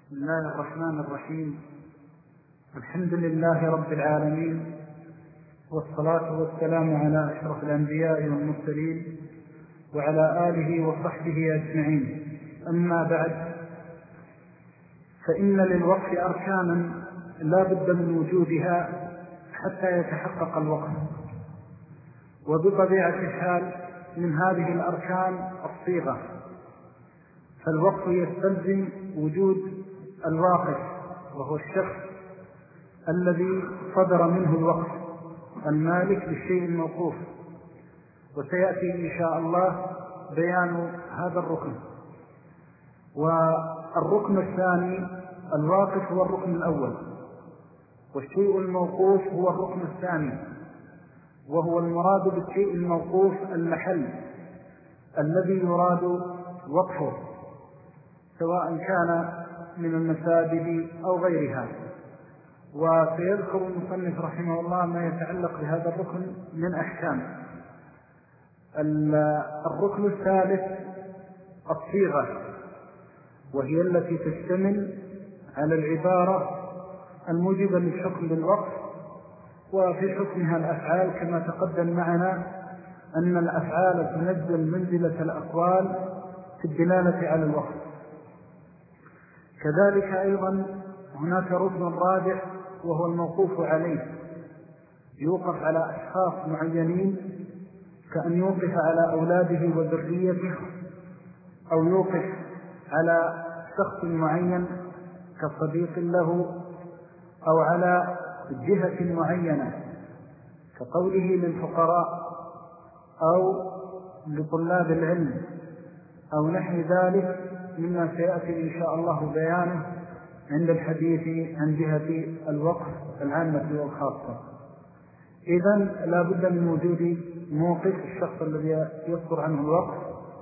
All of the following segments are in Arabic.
بسم الله الرحمن الرحيم. الحمد لله رب العالمين، والصلاة والسلام على أشرف الأنبياء والمرسلين وعلى آله وصحبه أجمعين. أما بعد، فإن للوقف أركانا لا بد من وجودها حتى يتحقق الوقف، وبطبيعة الحال من هذه الأركان الصيغة، فالوقف يستلزم وجود الواقف، وهو الشخص الذي صدر منه الوقف، المالك للشيء الموقوف. وسيأتي إن شاء الله بيان هذا الركن. والركن الثاني الواقف هو الركن الأول، والشيء الموقوف هو الركن الثاني، وهو المراد بالشيء الموقوف المحل الذي يراد وقفه، سواء كان من المساجد أو غيرها. وسيذكر المصنف رحمه الله ما يتعلق بهذا الركن من أحكام. الركن الثالث الصيغة، وهي التي تشتمل على العبارة الموجبة للحكم بالوقف، وفي حكمها الأفعال، كما تقدم معنا أن الأفعال تنزل منزلة الأقوال في الدلالة على الوقف. كذلك أيضا هناك ركن رابع، وهو الموقوف عليه، يوقف على أشخاص معينين، كأن يوقف على أولاده وذريته، أو يوقف على شخص معين كصديق له، أو على جهة معينة كقوله للفقراء أو لطلاب العلم أو نحو ذلك، مما سيأتي إن شاء الله بيانه عند الحديث عن جهة الوقف العامة والخاصة. إذن لا بد من وجود موقف الشخص الذي يصدر عنه الوقف،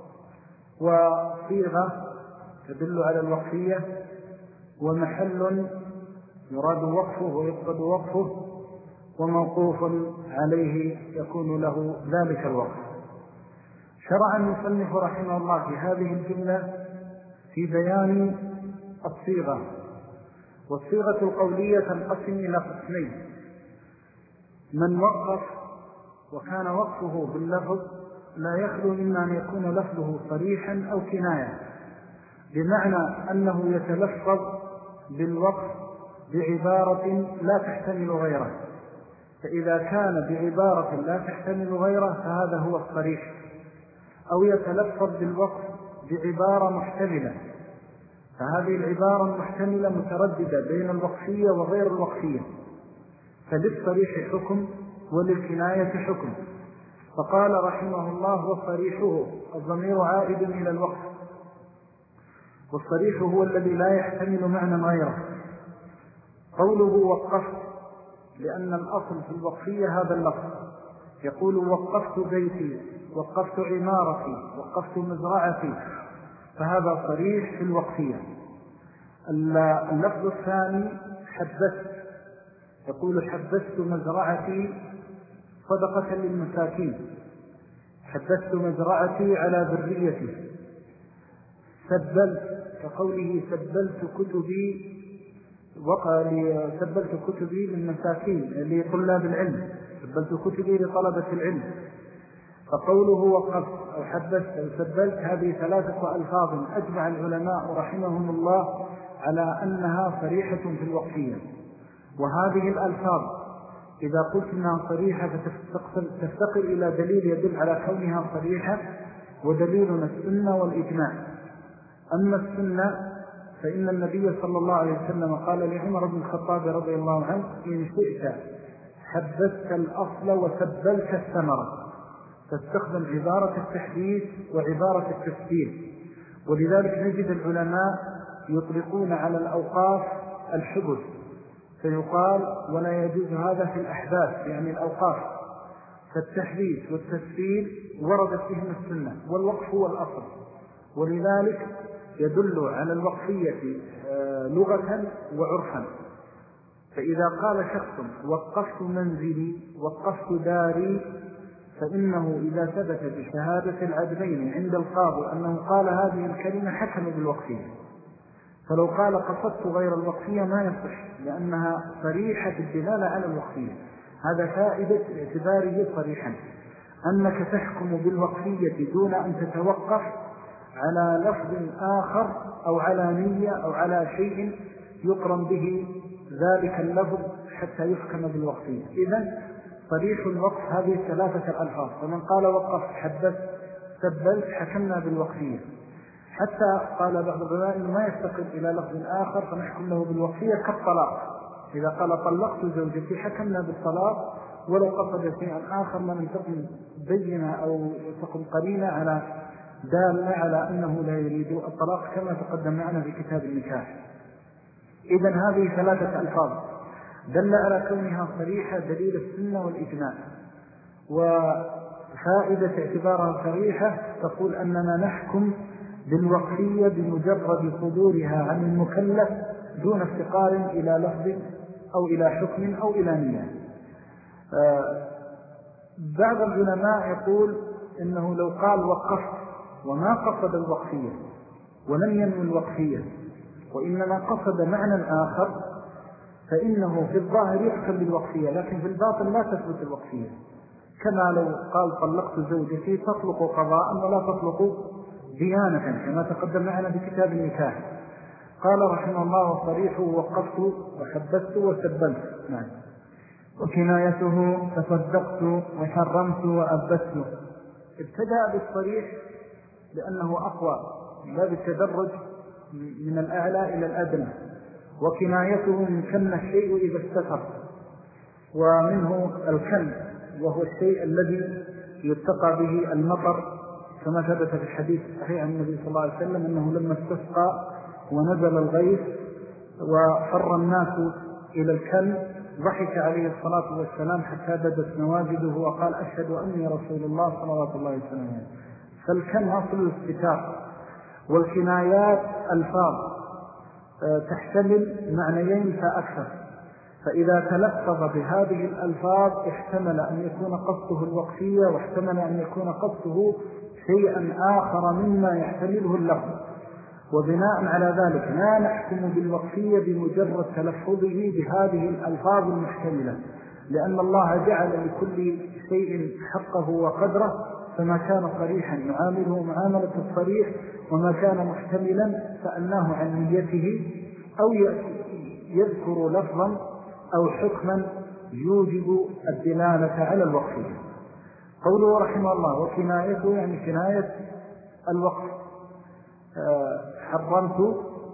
وصيغة تدل على الوقفية، ومحل يراد وقفه ويقصد وقفه، وموقوف عليه يكون له ذلك الوقف. شرع المصنف رحمه الله في هذه الجملة في بيان الصيغة. والصيغة القولية تنقسم إلى قسمين: من وقف وكان وقفه باللفظ لا يخلو إما أن يكون لفظه صريحا أو كناية، بمعنى أنه يتلفظ بالوقف بعبارة لا تحتمل غيره، فإذا كان بعبارة لا تحتمل غيره فهذا هو الصريح، أو يتلفظ بالوقف بعبارة محتملة، فهذه العبارة المحتملة مترددة بين الوقفية وغير الوقفية، فللصريح حكم وللكناية حكم. فقال رحمه الله: وصريحه، الضمير عائد إلى الوقف، والصريح هو الذي لا يحتمل معنى غيره. قوله وقفت، لأن الأصل في الوقفية هذا اللفظ، يقول وقفت بيتي، وقفت عمارتي، وقفت مزرعتي، فهذا صريح في الوقفية. اللفظ الثاني حبست، يقول حبست مزرعتي صدقة للمساكين، حبست مزرعتي على ذريتي. سبلت، كقوله سبلت كتبي، سبلت كتبي للمساكين لطلاب العلم، سبلت كتبي لطلبة العلم. فقوله وقفت أو حبست أو سبلت، هذه ثلاثة ألفاظ أجمع العلماء رحمهم الله على أنها صريحة في الوقفية. وهذه الألفاظ إذا قلت أنها صريحة فتفتقر إلى دليل يدل على كونها صريحة، ودليلنا السنة والإجماع. أما السنة فإن النبي صلى الله عليه وسلم قال لعمر بن الخطاب رضي الله عنه: إن شئت حبست الأصل وسبلت الثمرة، تستخدم عبارة التحديث وعبارة التسبيل. ولذلك نجد العلماء يطلقون على الأوقاف الحبس، فيقال ولا يجوز هذا في الأحداث، يعني الأوقاف، فالتحديث والتسبيل وردت فيهم السنة، والوقف هو الأصل. ولذلك يدل على الوقفية لغة وعرفا. فإذا قال شخص وقفت منزلي، وقفت داري، فإنه إذا ثبت بشهادة العدلين عند القاضي أنه قال هذه الكلمة حكم بالوقفية. فلو قال قصدت غير الوقفية ما يصح، لأنها صريحة الدلالة على الوقفية. هذا فائدة اعتباره صريحا، أنك تحكم بالوقفية دون أن تتوقف على لفظ آخر أو على نية أو على شيء يقرن به ذلك اللفظ حتى يحكم بالوقفية. إذن صريح الوقف هذه ثلاثة الألفاظ، فمن قال وقف حدث سبلت حكمنا بالوقفية، حتى قال بعض العلماء إنه ما يستقل إلى لفظ آخر فنحكم له بالوقفية كالطلاق. إذا قال طلقت زوجتي حكمنا بالطلاق ولو قصد شيئا آخر لم تكن بينة أو تكن قرينة على دالة على أنه لا يريد الطلاق كما تقدم معنا في كتاب النكاح. إذن هذه ثلاثة ألفاظ دل على كونها صريحة دليل السنة والإجماع. وفائدة اعتبارها صريحة تقول أننا نحكم بالوقفية بمجرد صدورها عن المكلف دون افتقار إلى لفظ أو إلى حكم أو إلى نية. بعض العلماء يقول إنه لو قال وقفت وما قصد الوقفية ولم ينوي الوقفية وإنما قصد معنى آخر فإنه في الظاهر يحكم بالوقفية، لكن في الباطن لا تثبت الوقفية. كما لو قال طلقت زوجتي تطلق قضاء ولا تطلق ديانة كما تقدم معنا في كتاب النكاح. قال رحمه الله وصريحه وقفت وحبست وسبلت. نعم. وكنايته تصدقت وحرمت وأبست. ابتدأ بالصريح لأنه أقوى باب التدرج من الأعلى إلى الأدنى. وكنايته من كن الشيء إذا استفر، ومنه الكن وهو الشيء الذي يتقى به المطر كما ثبت في الحديث الصحيح عن النبي صلى الله عليه وسلم أنه لما استسقى ونزل الغيث وفر الناس إلى الكن ضحك عليه الصلاة والسلام حتى بدت نواجده وقال أشهد أني رسول الله صلى الله عليه وسلم. فالكن أصل الاستتار. والكنايات ألفاظ تحتمل معنيين فأكثر، فإذا تلفظ بهذه الألفاظ احتمل أن يكون قصده الوقفية واحتمل أن يكون قصده شيئا آخر مما يحتمله اللفظ. وبناء على ذلك لا نحكم بالوقفية بمجرد تلفظه بهذه الألفاظ المحتملة، لأن الله جعل لكل شيء حقه وقدره، فما كان صريحا يعامله معاملة الصريح، وما كان محتملا سألناه عن نيته أو يذكر لفظا أو حكما يوجب الدلالة على الوقفية. قوله رحمه الله وكنايته يعني كناية الوقف. حرمت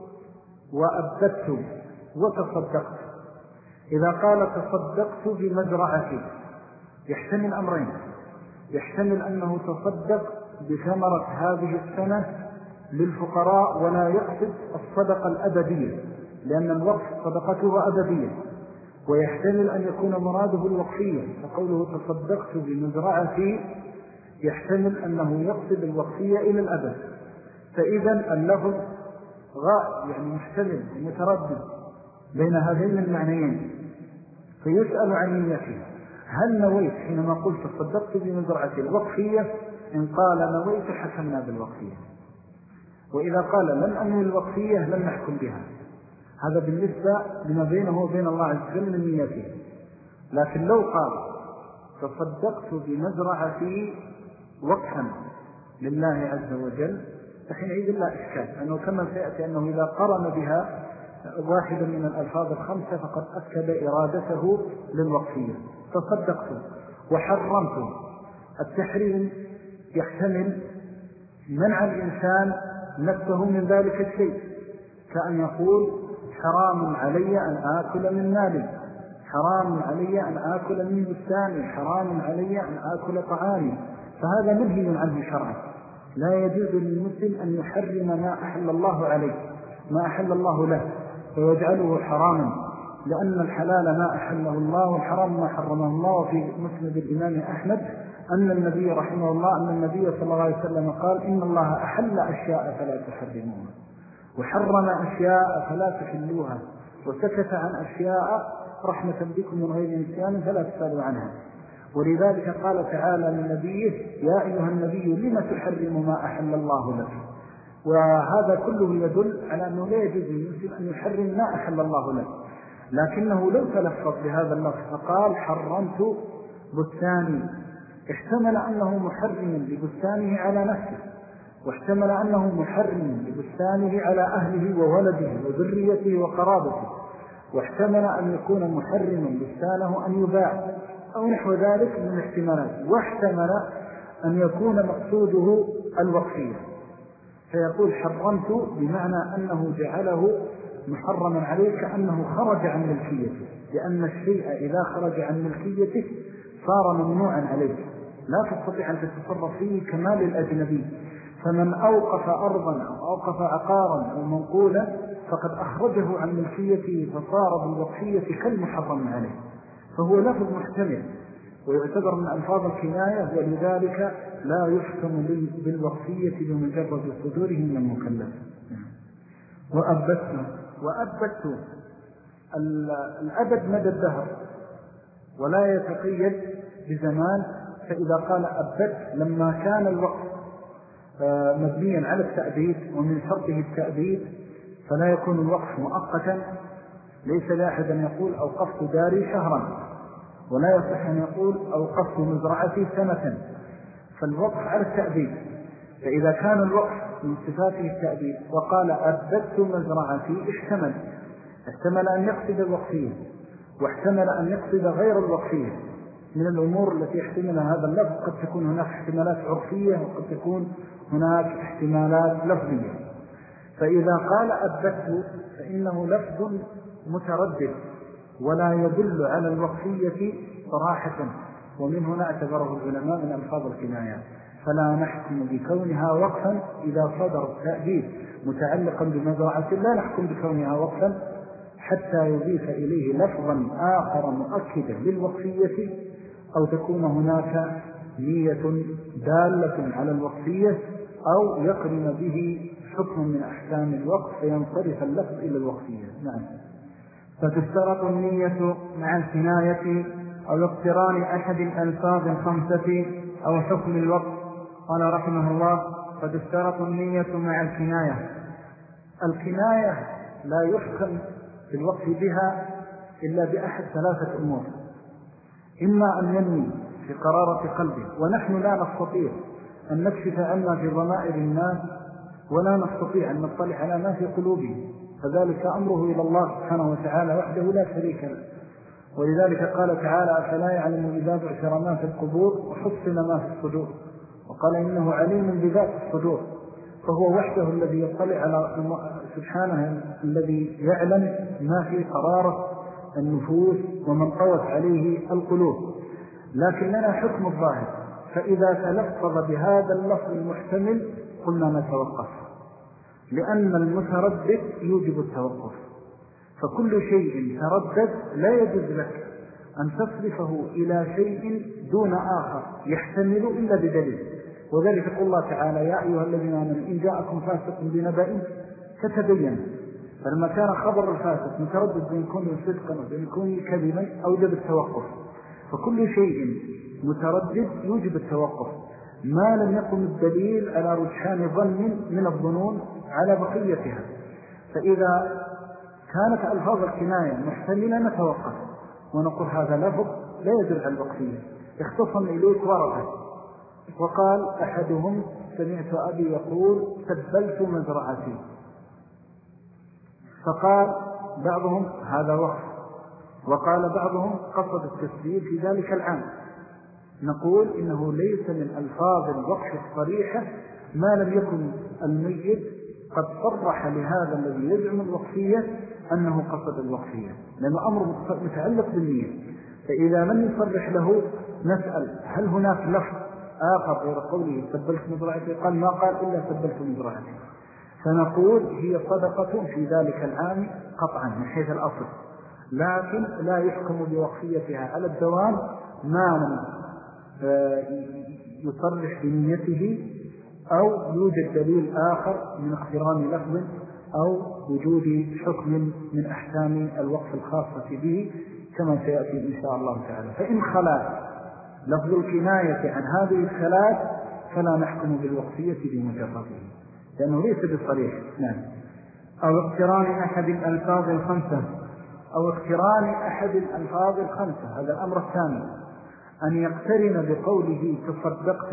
وأبدت وتصدقت. إذا قال تصدقت بمزرعتي يحتمل أمرين، يحتمل أنه تصدق بثمرة هذه السنة للفقراء ولا يقصد الصدقة الأبدية، لأن الوقف صدقته أبدية، ويحتمل أن يكون مراده الوقفية، فقوله تصدقت بمزرعتي يحتمل أنه يقصد الوقفية إلى الأبد. فإذا اللفظ يعني محتمل متردد بين هذين المعنيين، فيسأل عن نيته هل نويت حينما قلت تصدقت بمزرعتي الوقفية؟ إن قال نويت حكمنا بالوقفية، وإذا قال لم أنوي الوقفية لم نحكم بها. هذا بالنسبة لما بينه وبين الله عز وجل من نيته. لكن لو قال تصدقت بمزرعتي وقفا لله عز وجل فحينئذ لا إشكال، أنه كما سيأتي أنه إذا قرن بها واحدا من الألفاظ الخمسة فقد أكد إرادته للوقفية. تصدقت وحرمت. التحريم يحتمل منع الإنسان نفسه من ذلك الشيء، كأن يقول حرام علي أن آكل من مالي، حرام علي أن آكل من بستاني، حرام علي أن آكل طعامي، فهذا منهي عنه شرعا. لا يجوز للمسلم أن يحرم ما أحل الله عليه، ما أحل الله له، ويجعله حراما، لأن الحلال ما أحله الله والحرام ما حرمه الله. وفي مسند الإمام أحمد أن النبي رحمه الله أن النبي صلى الله عليه وسلم قال إن الله أحل أشياء فلا تحرموها وحرم أشياء فلا تحلوها وسكت عن أشياء رحمة بكم من غير نسيان فلا تسألوا عنها. ولذلك قال تعالى للنبي يا أيها النبي لما تحرم ما أحل الله لك. وهذا كله يدل على أنه لا يجوز للمسلم أن يحرم ما أحل الله له، لكنه لو تلفظ بهذا اللفظ فقال حرمت بستاني، احتمل أنه محرم لبستانه على نفسه، واحتمل أنه محرم لبستانه على أهله وولده وذريته وقرابته، واحتمل أن يكون محرما بستانه أن يباع أو نحو ذلك من الاحتمالات، واحتمل أن يكون مقصوده الوقفية، فيقول حرمت بمعنى أنه جعله محرما عليه كأنه خرج عن ملكيته، لأن الشيء إذا خرج عن ملكيته صار ممنوعا عليه، لا تستطيع أن تتصرف فيه كما للأجنبي. فمن أوقف أرضا أو أوقف عقارا أو منقولا فقد أخرجه عن ملكيته فصار بالوقفية كالمحرم عليه، فهو لفظ محتمل ويعتبر من ألفاظ الكناية، ولذلك لا يحكم بالوقفية بمجرد صدوره من المكلف. وأبدت الأبد مدى الدهر ولا يتقيد بزمان، فإذا قال أبدت لما كان الوقف مبنيا على التأبيد ومن شرطه التأبيد فلا يكون الوقف مؤقتا، ليس لاحد أن يقول أوقفت داري شهرا، ولا يصح أن يقول أوقفت مزرعتي سنة، فالوقف على التأبيد. فإذا كان الوقف من صفاته التأبيد وقال أبدت مزرعتي احتمل أن يقصد الوقفية، واحتمل أن يقصد غير الوقفية من الأمور التي يحتملها هذا اللفظ. قد تكون هناك احتمالات عرفية وقد تكون هناك احتمالات لفظية. فإذا قال أبدت فإنه لفظ متردد ولا يدل على الوقفية صراحة، ومن هنا اعتبره العلماء من ألفاظ الكنايات، فلا نحكم بكونها وقفا إذا صدر التأبيد متعلقا بمزرعة، لا نحكم بكونها وقفا حتى يضيف إليه لفظا آخر مؤكدا للوقفية، أو تكون هناك نية دالة على الوقفية، أو يقرن به حكم من أحكام الوقف فينصرف اللفظ إلى الوقفية. نعم. فتشترط النية مع الكناية أو اقتران أحد الألفاظ الخمسة أو حكم الوقف. قال رحمه الله فتشترط النية مع الكناية. الكناية لا يحكم في الوقف بها إلا بأحد ثلاثة أمور: إما أن ينمي في قرارة قلبه، ونحن لا نستطيع أن نكشف عنا في ضمائر الناس، ولا نستطيع أن نطلع على ما في قلوبهم، فذلك أمره إلى الله سبحانه وتعالى وحده لا شريك له. ولذلك قال تعالى فلا يعلم إذا بعثر ما في القبور وحصل ما في الصدور، وقال إنه عليم بذات الصدور، فهو وحده الذي يطلع على سبحانه الذي يعلم ما في قرارة النفوس ومن طوت عليه القلوب. لكن لنا حكم الظاهر، فإذا تلفظ بهذا اللفظ المحتمل قلنا نتوقف، لأن المتردد يوجب التوقف. فكل شيء تردد لا يجوز لك أن تصرفه إلى شيء دون آخر يحتمل إلا بدليل. وذلك قال الله تعالى يا أيها الذين آمنوا إن جاءكم فاسق بنبأ فتبينوا، فلما كان خبر الفاسق متردد بين كونه صدقا وبين كونه كذبا أوجب التوقف. فكل شيء متردد يوجب التوقف ما لم يقم الدليل على رجحان ظن من الظنون على بقيتها. فإذا كانت ألفاظ الكناية محتملة نتوقف ونقول هذا لفظ لا يدل على الوقفية، اختصم إليك ورقة. وقال أحدهم سمعت أبي يقول سبلت مزرعتي، فقال بعضهم هذا وقف، وقال بعضهم قصد التسبيل في ذلك العام. نقول إنه ليس من ألفاظ الوقف الصريحة ما لم يكن الميت قد صرح لهذا الذي يزعم الوقفية أنه قصد الوقفية، لأنه أمر متعلق بالنية. فإذا لم يصرح له نسأل هل هناك لفظ آخر غير قوله سبلت مزرعتي؟ قال ما قال إلا سبلت مزرعتي، فنقول هي صدقة في ذلك العام قطعا من حيث الأصل، لكن لا يحكم بوقفيتها على الدوام ما لم يصرح بنيته أو يوجد دليل آخر من اقتران لفظ أو وجود حكم من أحكام الوقف الخاصة به كما سيأتي إن شاء الله تعالى. فإن خلا لفظ الكناية عن هذه الثلاث فلا نحكم بالوقفية بمجرده. لأنه ليس بصريح. نعم. أو اقتران أحد الألفاظ الخمسة، أو اقتران أحد الألفاظ الخمسة، هذا الأمر الثاني، أن يقترن بقوله تصدقت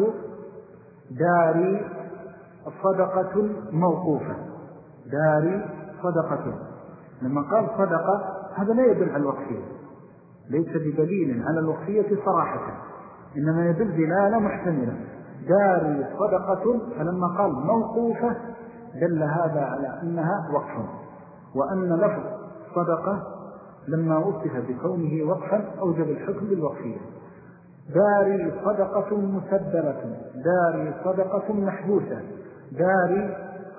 داري صدقة موقوفة، داري صدقة. لما قال صدقة هذا لا يدل على الوقفية، ليس بدليل على الوقفية صراحة، إنما يدل دلالة محتملة. داري صدقة، فلما قال موقوفة دل هذا على أنها وقف، وأن لفظ صدقة لما وصف بكونه وقفا أوجب الحكم بالوقفية. داري صدقة مسدرة، داري صدقة محبوسة، داري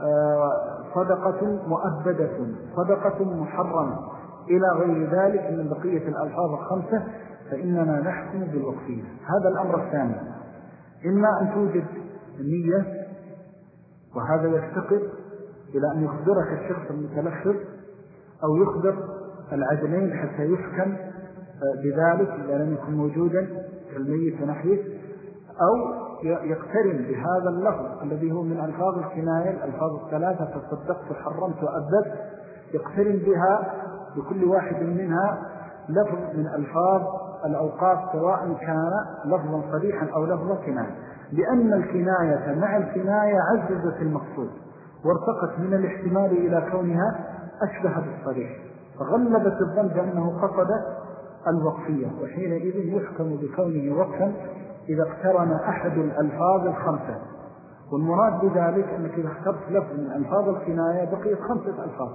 صدقة مؤبدة، صدقة محرمة، إلى غير ذلك من بقية الألفاظ الخمسة، فإننا نحكم بالوقفية. هذا الأمر الثاني، إما أن توجد النية، وهذا يفتقر إلى أن يخبرك الشخص المتلفظ أو يخبر العدلين حتى يحكم بذلك إذا لم يكن موجودا كالميت ونحوه، أو يقترن بهذا اللفظ الذي هو من ألفاظ الكناية، الألفاظ الثلاثة تصدقت حرمت وأبدت، يقترن بها بكل واحد منها لفظ من ألفاظ الأوقاف، سواء كان لفظا صريحا أو لفظا كناية، لأن الكناية مع الكناية عززت المقصود وارتقت من الاحتمال إلى كونها أشبه بالصريح، فغلبت الظن بأنه قصد الوقفية، وحينئذ يحكم بكونه وقفا إذا اقترن أحد الألفاظ الخمسة. والمراد بذلك أنك إذا اخترت لفظ من ألفاظ الكناية بقيت 5 ألفاظ،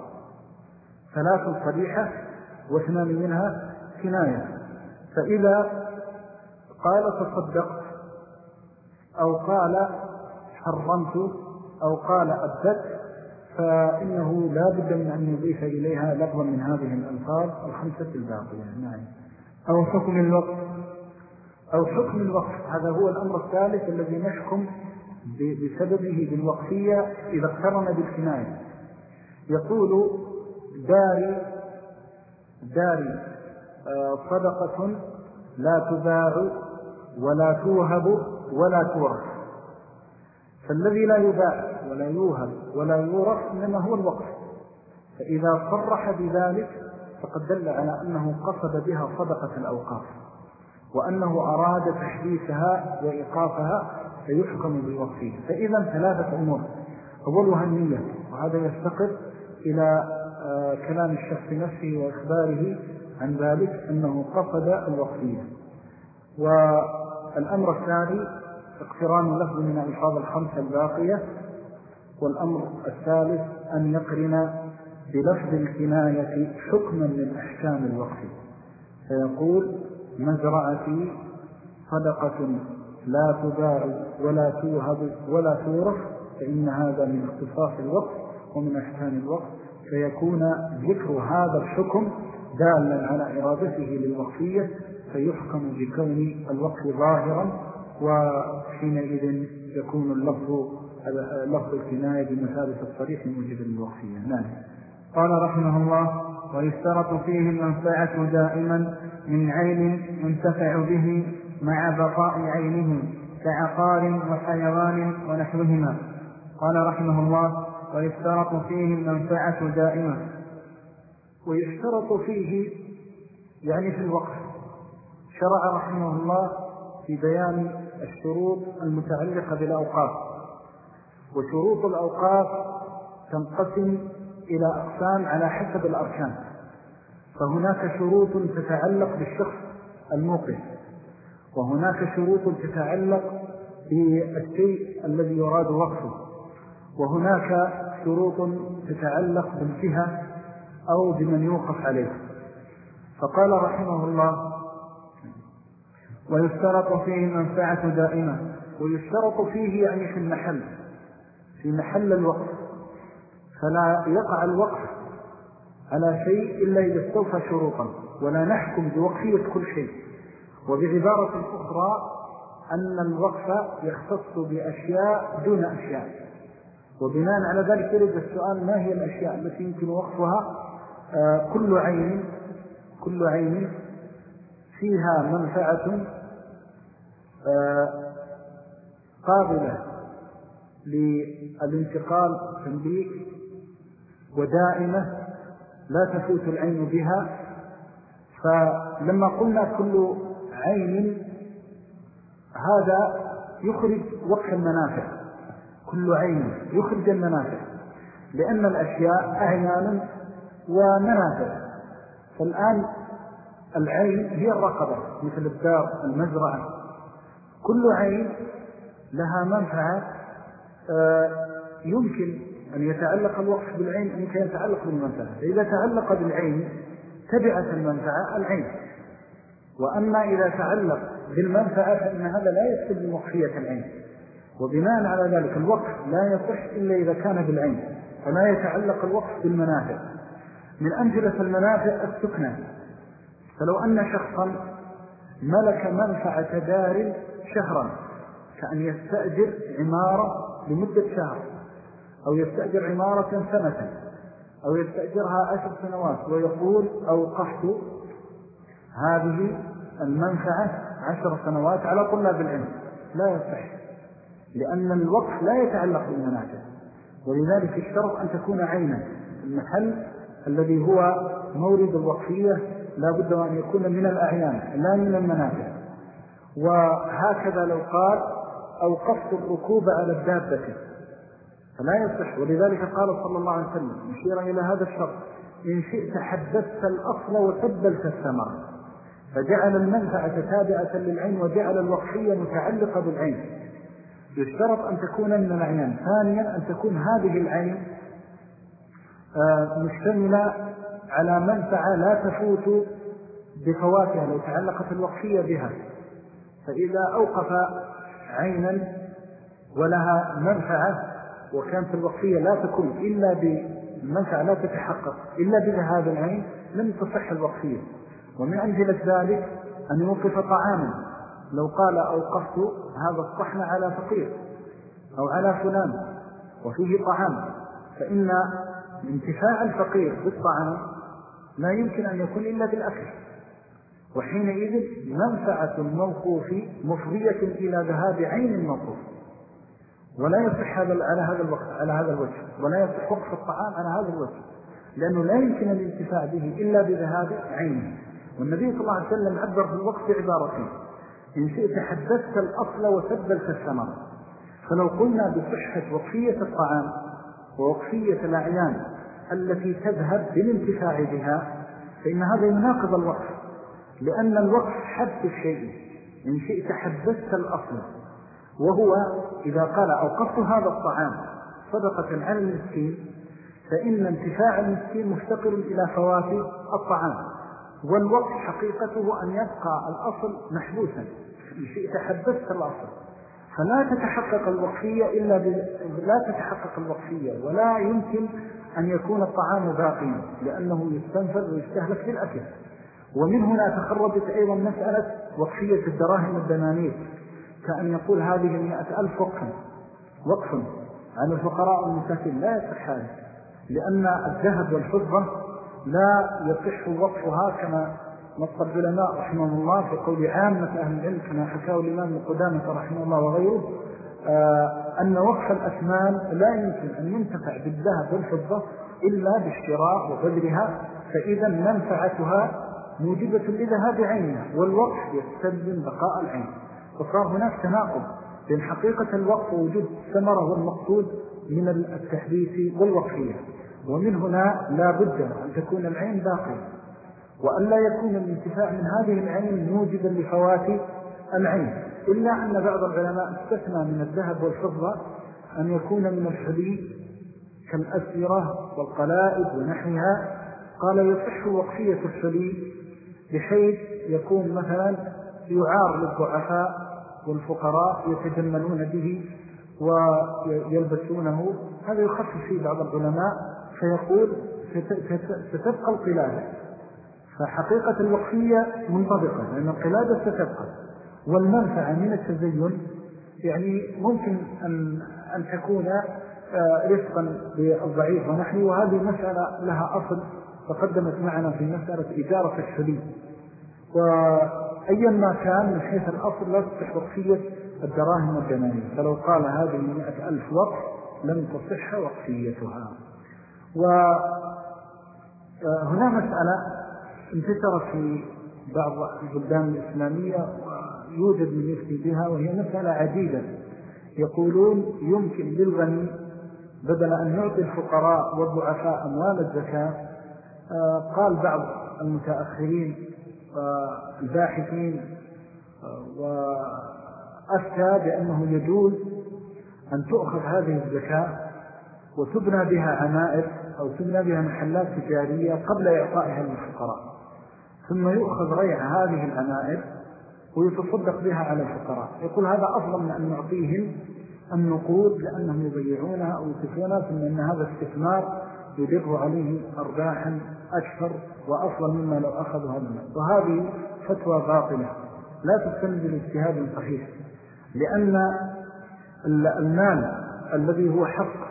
3 صريحة و2 منها كناية. فإذا قال تصدقت أو قال حرمت أو قال أبدت، فإنه لا بد من أن يضيف إليها لفظا من هذه الألفاظ الخمسة الباقية. نعم. أو حكم الوقف، أو حكم الوقف، هذا هو الأمر الثالث الذي نحكم بسببه بالوقفية إذا اقترن بالكناية. يقول داري صدقة لا تباع ولا توهب ولا تورث، فالذي لا يباع ولا يوهب ولا يورث إنما هو الوقف، فإذا صرح بذلك فقد دل على أنه قصد بها صدقة الأوقاف، وأنه أراد تحديثها وإيقافها، فيحكم بالوقفية. فإذا 3 أمور، أولها النية، وهذا يفتقر إلى كلام الشخص نفسه وإخباره عن ذلك أنه قصد الوقفية. والأمر الثاني اقتران لفظ من الألفاظ الخمسة الباقية. والأمر الثالث أن يقرن بلفظ الكناية حكما من أحكام الوقف، فيقول مزرعتي صدقة لا تباع ولا توهب ولا تورث، فإن هذا من اختصاص الوقف ومن أحكام الوقف، فيكون ذكر هذا الحكم دالا على إرادته للوقفية، فيحكم بكون الوقف ظاهرا، وحينئذ يكون لفظ الكناية بمثابة الصريح موجب للوقفية. نعم. قال رحمه الله: ويشترط فيه المنفعة دائما من عين ينتفع به مع بقاء عينه كعقار وحيوان ونحوهما. قال رحمه الله: ويشترط فيه المنفعة دائما. ويشترط فيه يعني في الوقف. شرع رحمه الله في بيان الشروط المتعلقة بالأوقاف، وشروط الأوقاف تنقسم إلى أقسام على حسب الأركان، فهناك شروط تتعلق بالشخص الموقف، وهناك شروط تتعلق بالشيء الذي يراد وقفه، وهناك شروط تتعلق بالجهة أو بمن يوقف عليه. فقال رحمه الله: ويشترط فيه المنفعة دائما. ويشترط فيه يعني في محل الوقف، فلا يقع الوقف على شيء إلا إذا استوفى شروطا، ولا نحكم بوقفية كل شيء. وبعبارة أخرى أن الوقف يختص بأشياء دون أشياء، وبناء على ذلك يرد السؤال: ما هي الأشياء التي يمكن وقفها؟ كل عين فيها منفعة قابلة للانتقال تمليك ودائمة لا تفوت العين بها. فلما قلنا كل عين هذا يخرج وقف المنافع، كل عين يخرج المنافع، لأن الأشياء أعيان ومنافع. فالآن العين هي الرقبة مثل الدار، المزرعة، كل عين لها منفعة. يمكن أن يتعلق الوقف بالعين، يمكن أن يتعلق بالمنفعة. إذا تعلق بالعين تبعت المنفعة العين، وأما إذا تعلق بالمنفعة فإن هذا لا يكتب بمخفية العين. وبناء على ذلك الوقف لا يصح إلا إذا كان بالعين، فلا يتعلق الوقف بالمنافع. من أمثلة المنافع السكنى، فلو أن شخصا ملك منفعة دار شهرا، كأن يستأجر عمارة لمدة شهر، أو يستأجر عمارة سنة، أو يستأجرها 10 سنوات، ويقول أوقفت هذه المنفعة 10 سنوات على طلاب العلم، لا يصح، لأن الوقف لا يتعلق بالمنافع. ولذلك اشترط أن تكون عينا. المحل الذي هو مورد الوقفية لا بد أن يكون من الأعيان لا من المنافع. وهكذا لو قال أوقفت الركوب على الدابة فلا يصح. ولذلك قال صلى الله عليه وسلم مشيرا إلى هذا الشرط: إن شئت حدثت الأصل وتبلت الثمر. فجعل المنفعة تابعة للعين وجعل الوقفية متعلقة بالعين. يشترط أن تكون من العيان. ثانيا أن تكون هذه العين مشتملة على منفعة لا تفوت بفواتها لو تعلقت الوقفية بها. فإذا أوقف عينا ولها منفعة وكانت الوقفية لا تكون إلا بمنفعة لا تتحقق إلا بذهاب العين لم تصح الوقفية. ومن أمثلة ذلك أن يوقف طعاما، لو قال أوقفت هذا الصحن على فقير أو على فلان وفيه طعام، فإن انتفاع الفقير بالطعام لا يمكن أن يكون إلا بالأكل، وحينئذ منفعة الموقوف مفضية إلى ذهاب عين الموقوف، ولا يصح على هذا الوجه، ولا يصح وقف الطعام على هذا الوجه، لأنه لا يمكن الانتفاع به إلا بذهاب عينه. والنبي صلى الله عليه وسلم عبر في الوقف بعبارتين: إن شئت حدثت الأصل وسبلت الثمر. فلو قلنا بصحة وقفية الطعام ووقفية الأعيان التي تذهب بالانتفاع بها فإن هذا يناقض الوقف، لأن الوقف حدث الشيء. إن شئت حدثت الأصل، وهو إذا قال أوقفت هذا الطعام صدقة على المسكين فإن انتفاع المسكين مفتقر إلى فوات الطعام، والوقف حقيقته أن يبقى الأصل محبوسا. إن شئت حدثت الأصل، فلا تتحقق الوقفية لا تتحقق الوقفية، ولا يمكن أن يكون الطعام باقيا لأنه يستنفذ ويستهلك بالأكل. ومن هنا تخرجت أيضا مسألة وقفية الدراهم والدنانير، كأن يقول هذه 100,000 وقف على الفقراء والمساكين، لا يصح هذا، لأن الذهب والفضة لا يصح وقفها كما نص العلماء رحمه الله في قول عامة أهل العلم كما حكاه الإمام القدامى رحمه الله وغيره، أن وقف الأثمان لا يمكن أن ينتفع بالذهب والفضة إلا بالشراء وبذلها، فإذا منفعتها موجبة لذهاب عينها، والوقف يستلزم بقاء العين. وصار هناك تناقض بين حقيقة الوقف ووجود الثمرة والمقصود من التحديث والوقفية. ومن هنا لا بد أن تكون العين باقية، وأن لا يكون الانتفاع من هذه العين موجبا لفوات العين، إلا أن بعض العلماء استثنى من الذهب والفضة أن يكون من الحلي كالأسرة والقلائد ونحوها. قال يصح وقفية الحلي بحيث يكون مثلا يعار للضعفاء والفقراء يتجملون به ويلبسونه، هذا يخفف فيه بعض العلماء فيقول ستبقى القلادة. فحقيقة الوقفية منطبقة لأن القلادة ستبقى، والمنفعة من التزين يعني ممكن أن تكون رفقا بالضعيف ونحن، وهذه المسألة لها أصل تقدمت معنا في مسألة إجارة الحلي. وأيا ما كان من حيث الأصل لا تصح وقفية الدراهم والدنانير، فلو قال هذه 100,000 وقف لم تصح وقفيتها. وهنا مسألة انتشرت في بعض البلدان الإسلامية ويوجد من يفتي بها، وهي مسألة عديدة. يقولون يمكن للغني بدل أن يعطي الفقراء والضعفاء أموال الزكاة، قال بعض المتأخرين والباحثين وأفتى بأنه يجوز أن تؤخذ هذه الزكاة وتبنى بها عمائر أو تبنى بها محلات تجارية قبل إعطائها للفقراء، ثم يؤخذ ريع هذه العمائر ويتصدق بها على الفقراء. يقول هذا أفضل من أن نعطيهم النقود لأنهم يضيعونها أو يتفونها، ثم أن هذا استثمار يدر عليه أرباحا أكثر وأفضل مما لو أخذوا هذا المال. وهذه فتوى باطلة لا تستند بالاجتهاد صحيح، لأن المال الذي هو حق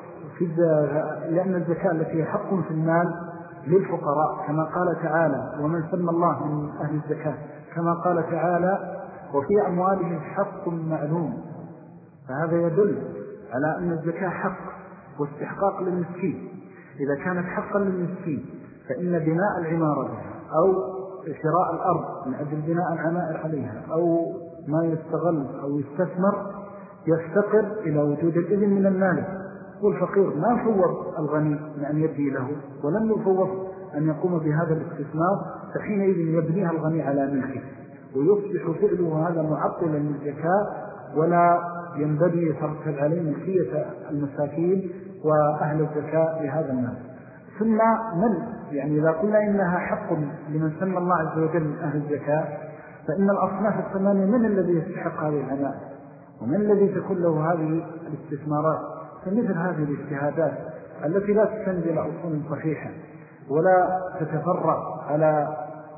لأن الزكاة التي هي حق في المال للفقراء كما قال تعالى ومن سمى الله من أهل الزكاة، كما قال تعالى وفي أموالهم حق معلوم. فهذا يدل على أن الزكاة حق واستحقاق للمسكين. إذا كانت حقا للمسكين فإن بناء العمارة بها أو شراء الأرض من أجل بناء العمائر عليها أو ما يستغل أو يستثمر يفتقر إلى وجود الإذن من المالك. والفقير ما فوض الغني من أن يبني له ولم يفوض أن يقوم بهذا الاستثمار، فحينئذ يبنيها الغني على ملكه ويصبح فعله هذا معطلا للزكاة، ولا ينبغي يترتب عليه ملكية المساكين وأهل الزكاة لهذا المال. ثم يعني إذا قلنا إنها حق لمن سمى الله عز وجل من أهل الزكاة، فإن الأصناف الثمانية من الذي يستحق هذه العناء ومن الذي تكون له هذه الاستثمارات؟ فمثل هذه الاجتهادات التي لا تستند إلى أصول صحيحة ولا تتفرع على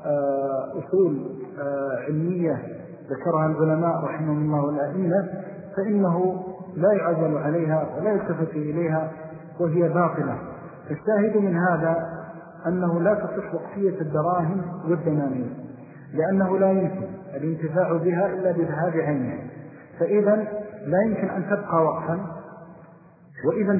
أصول علمية ذكرها العلماء رحمهم الله والأئمة، فإنه لا يعجل عليها ولا يلتفت إليها وهي باطلة. الشاهد من هذا أنه لا تصح وقفية الدراهم والدنانير، لأنه لا يمكن الانتفاع بها إلا بذهاب عينها، فإذا لا يمكن أن تبقى وقفا. وإذا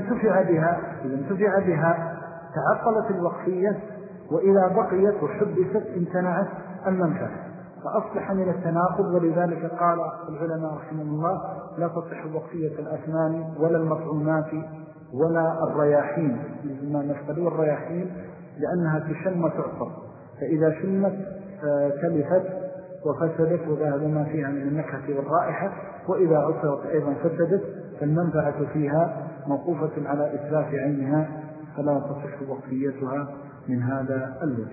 انتفع بها تعطلت الوقفية، وإذا بقيت وحبست امتنعت المنفعة، فأصبح من التناقض. ولذلك قال العلماء رحمه الله لا تصح وقفية الأثمان ولا المطعومات ولا الرياحين، ما نفقدوا الرياحين لأنها تشم وتعصر، فإذا شمت تلفت وفسدت وذهب ما فيها من النكهة والرائحة، وإذا عصرت أيضا فسدت، فالمنفعة فيها موقوفة على إتلاف عينها فلا تصح وقفيتها من هذا الوجه.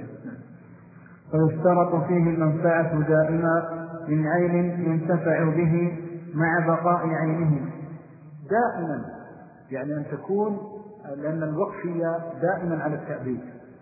فيشترط فيه المنفعة دائما من عين ينتفع به مع بقاء عينه دائما، يعني أن تكون، لأن الوقفية دائما على التأبيد،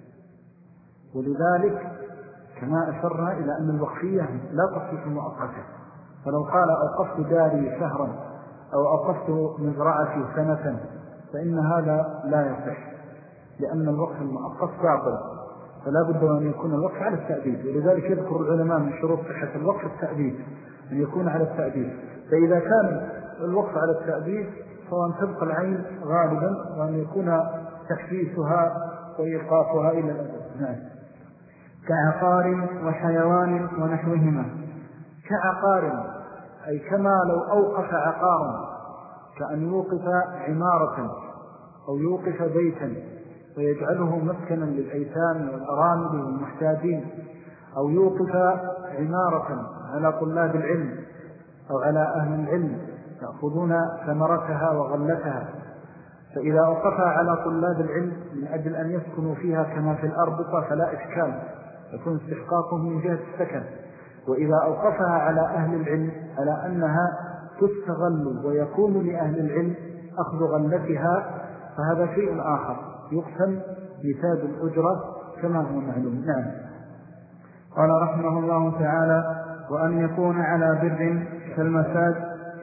ولذلك كما أشرنا إلى أن الوقفية لا تصح مؤقتة. فلو قال أوقفت داري شهرا أو أوقفت مزرعتي سنة فإن هذا لا يصح، لأن الوقف المؤقت باطل، فلا بد أن يكون الوقف على التأبيد. ولذلك يذكر العلماء من شروط صحة الوقف التأبيد، أن يكون على التأبيد. فإذا كان الوقف على التأبيد فهو أن تبقى العين غالبا، وأن يكون تحسيسها وإيقافها إلى الأبد. كعقار وحيوان ونحوهما. كعقار أي كما لو أوقف عقارا، كأن يوقف عمارة أو يوقف بيتا ويجعله مسكنا للأيتام والأرامل والمحتاجين، أو يوقف عمارة على طلاب العلم أو على أهل العلم يأخذون ثمرتها وغلتها، فإذا أوقفها على طلاب العلم من أجل أن يسكنوا فيها كما في الأرض فلا إشكال، يكون استحقاقهم من جهة السكن. وإذا أوقفها على أهل العلم على أنها تستغل ويكون لأهل العلم أخذ غلتها فهذا شيء آخر يقسم بساد الأجرة كما هو معلوم. نعم. قال رحمه الله تعالى وأن يكون على بر كالمساد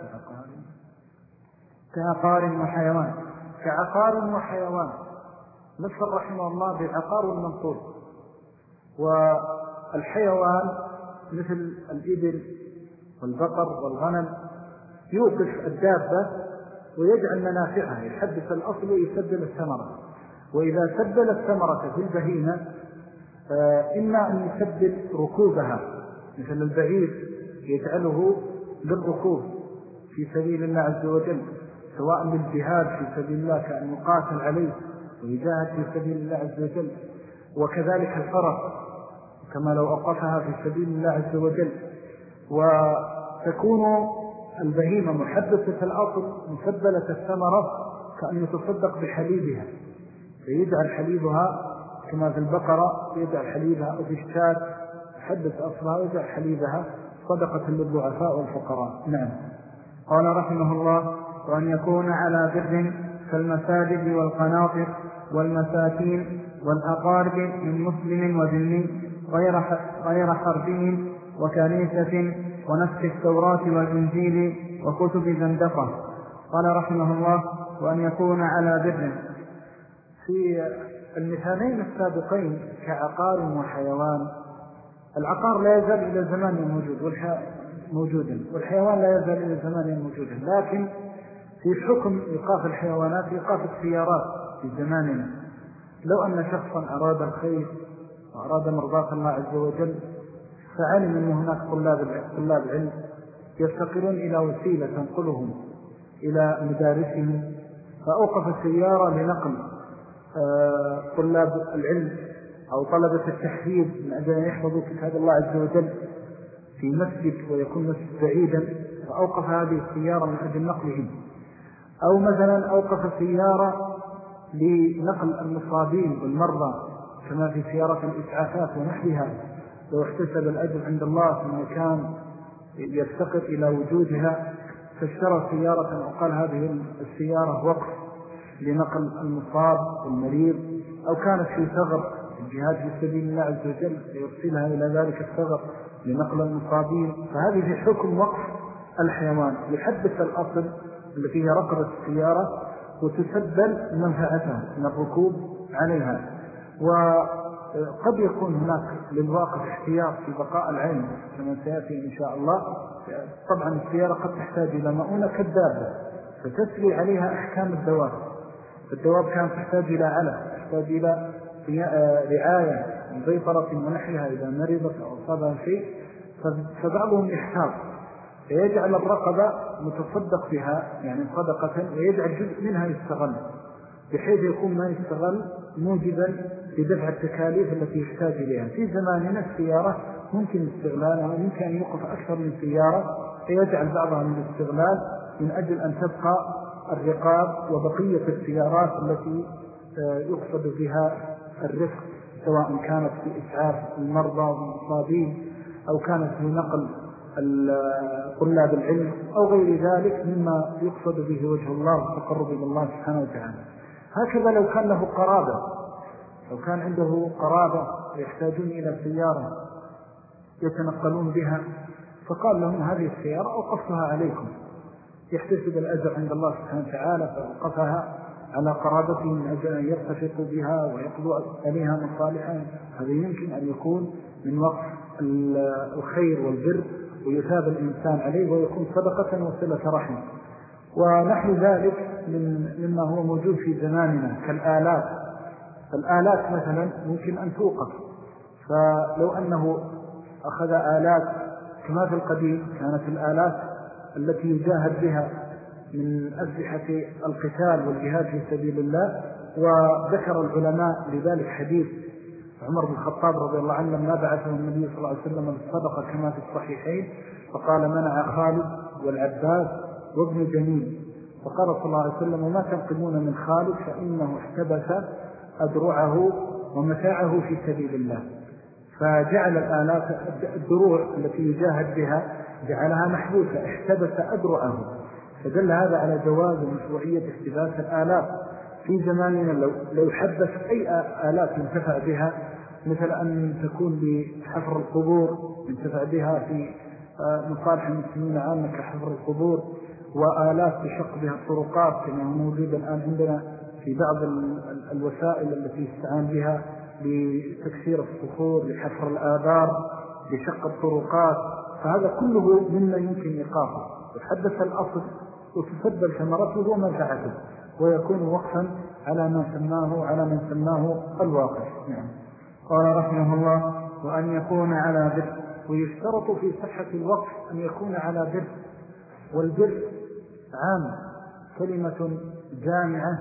كعقار وحيوان. كعقار وحيوان مثل رحمه الله بالعقار والمنصور. والحيوان مثل الإبل والبقر والغنم يوقف الدابة ويجعل منافعها، يحدث الأصل ويسبل الثمرة. وإذا سبل الثمرة في البهيمة إما أن يسبل ركوبها، مثل البعير يجعله للركوب في سبيل الله عز وجل، سواء للجهاد في سبيل الله كأن يقاتل عليه ويجاهد في سبيل الله عز وجل، وكذلك الفرس كما لو أوقفها في سبيل الله عز وجل. وتكون البهيمة محدثة الأصل مسبلة الثمرة كأن يتصدق بحليبها، فيجعل حليبها كما في البقرة يجعل حليبها، أو في الشاة يحدث أصلها ويجعل حليبها صدقة للضعفاء والفقراء. نعم. قال رحمه الله: وأن يكون على بر كالمساجد والقناطر والمساكين والأقارب من مسلم وذمي غير حربي وكنيسة ونسخ التوراة والإنجيل وكتب زندقة. قال رحمه الله: وأن يكون على بر. في المثالين السابقين كعقار وحيوان، العقار لا يزال إلى زمان موجودا، والحيوان لا يزال إلى زمان موجودا، لكن في حكم إيقاف الحيوانات إيقاف السيارات في زماننا. لو أن شخصا أراد الخير وأراد مرضاة الله عز وجل، فعلم أن هناك طلاب علم يفتقرون إلى وسيلة تنقلهم إلى مدارسهم، فأوقف السيارة لنقل طلاب العلم أو طلبة التحفيظ من أجل أن يحفظوا كتاب الله عز وجل في مسجد ويكون مسجد بعيدا، فأوقف هذه السيارة من أجل نقلهم. أو مثلا أوقف سيارة لنقل المصابين والمرضى كما في سيارة الإسعافات ونحوها، لو احتسب الأجر عند الله في مكان يفتقر إلى وجودها فاشترى سيارة وقال هذه السيارة وقف لنقل المصاب والمريض، أو كانت في ثغر الجهاد في سبيل الله عز وجل يرسلها إلى ذلك الثغر لنقل المصابين، فهذه في حكم وقف الحيوان يحدث الأصل التي هي رقبة السيارة وتسبل منفعتها من الركوب عليها. وقد يكون هناك للواقف احتياط في بقاء العين كما سيأتي إن شاء الله. طبعا السيارة قد تحتاج إلى مؤونة كالدابة فتسري عليها أحكام الدواب. الدواب كانت تحتاج إلى علف، تحتاج إلى رعاية من بيطرة ونحيها إذا مرضت أو أصابها شيء، فبعضهم يحتاط فيجعل الرقبة متصدق بها يعني صدقة، ويجعل جزء منها يستغل بحيث يكون ما يستغل موجبا لدفع التكاليف التي يحتاج إليها. في زماننا السيارة ممكن استغلالها وممكن أن يوقف أكثر من سيارة فيجعل بعضها من الاستغلال من أجل أن تبقى الرقاب وبقية السيارات التي يقصد بها الرفق، سواء كانت في إسعاف المرضى والمصابين أو كانت في نقل طلاب العلم أو غير ذلك مما يقصد به وجه الله والتقرب إلى الله سبحانه وتعالى. هكذا لو كان له قرابة، لو كان عنده قرابة يحتاجون إلى سيارة يتنقلون بها، فقال لهم هذه السيارة أوقفتها عليكم، يحتسب الأجر عند الله سبحانه وتعالى، فأوقفها على قرابتهم من أجل أن يرتفقوا بها ويقضوا عليها مصالحهم. هذا يمكن أن يكون من وقف الخير والبر ويثاب الإنسان عليه ويكون صدقة وصلة رحم. ونحن ذلك مما هو موجود في زماننا كالآلات. الآلات مثلا ممكن أن توقف، فلو أنه أخذ آلات كما في القديم كانت الآلات التي يجاهد بها من أسلحة القتال والجهاد في سبيل الله. وذكر العلماء لذلك حديث عمر بن الخطاب رضي الله عنه لما بعثه النبي صلى الله عليه وسلم بالصدقة كما في الصحيحين، فقال منع خالد والعباس وابن جميل، فقال صلى الله عليه وسلم وما تنقمون من خالد فإنه احتبس أدرعه ومتاعه في سبيل الله. فجعل الآلات الدروع التي يجاهد بها جعلها محبوسة، احتبس أدرعه، فدل هذا على جواز ومشروعية احتباس الآلات. في زماننا لو حبس أي آلات ينتفع بها، مثل أن تكون بحفر القبور ينتفع بها في مصالح المسلمين عامة كحفر القبور، وآلات تشق بها الطرقات كما موجود الآن عندنا في بعض الوسائل التي يستعان بها لتكسير الصخور، لحفر الآبار، لشق الطرقات، فهذا كله مما يمكن إيقافه. يحدث الأصل وتسبب ثمرته ومنفعته، ويكون وقفا على من سماه الواقف. نعم. قال رحمه الله: وأن يكون على بر. ويشترط في صحة الوقف أن يكون على بر، والبر عام، كلمة جامعة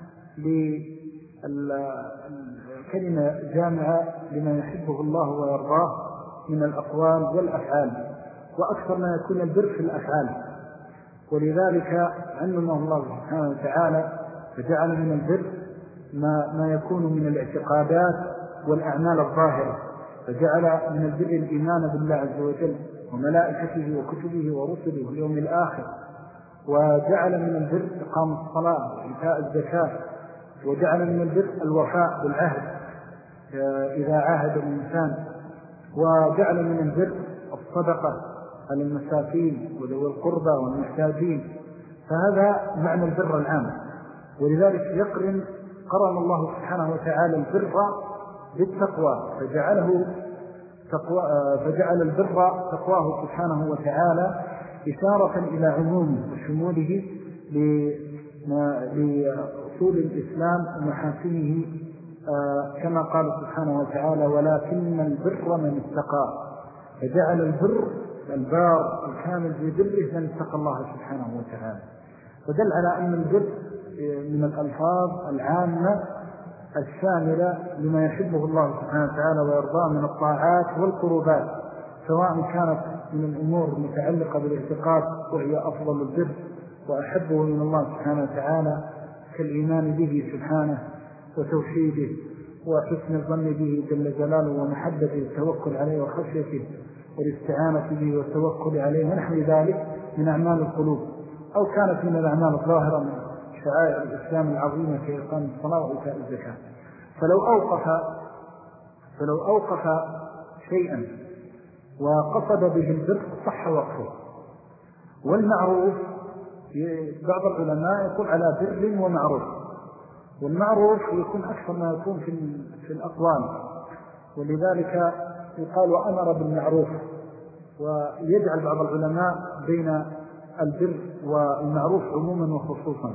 كلمة جامعة لما يحبه الله ويرضاه من الأقوال والأفعال، وأكثر ما يكون البر في الأفعال. ولذلك علمه الله سبحانه وتعالى فجعل من البر ما يكون من الاعتقادات والأعمال الظاهرة، فجعل من البر الإيمان بالله عز وجل وملائكته وكتبه ورسله واليوم الآخر، وجعل من البر إقام الصلاة وإيتاء الزكاة، وجعل من البر الوفاء بالعهد إذا عاهد الإنسان، وجعل من البر الصدقة على المساكين وذوي القربى والمحتاجين. فهذا معنى البر العام. ولذلك قرن الله سبحانه وتعالى البر بالتقوى، فجعل البر تقواه سبحانه وتعالى إشارة إلى عمومه وشموله لأصول الإسلام ومحاسنه، كما قال سبحانه وتعالى: ولكن البر من اتقى. فجعل البر البار الكامل في بره من اتقى الله سبحانه وتعالى. فدل على أن البر من الألفاظ العامة الشاملة لما يحبه الله سبحانه وتعالى ويرضاه من الطاعات والقربات، سواء كانت من الأمور المتعلقة بالاعتقاد وهي أفضل البر وأحبه من الله سبحانه وتعالى كالإيمان به سبحانه وتوحيده وحسن الظن به جل جلاله ومحبته والتوكل عليه وخشيته والاستعانة به والتوكل عليه ونحو ذلك من أعمال القلوب، أو كانت من الأعمال الظاهرة من شعائر الإسلام العظيمة كإقام الصلاة وإيتاء الزكاة. فلو أوقف شيئا وقصد به البر صح وقفه. والمعروف بعض العلماء يقول على بر ومعروف، والمعروف يكون أكثر ما يكون في الأقوال، ولذلك يقال وأمر بالمعروف. ويجعل بعض العلماء بين البر والمعروف عموما وخصوصا.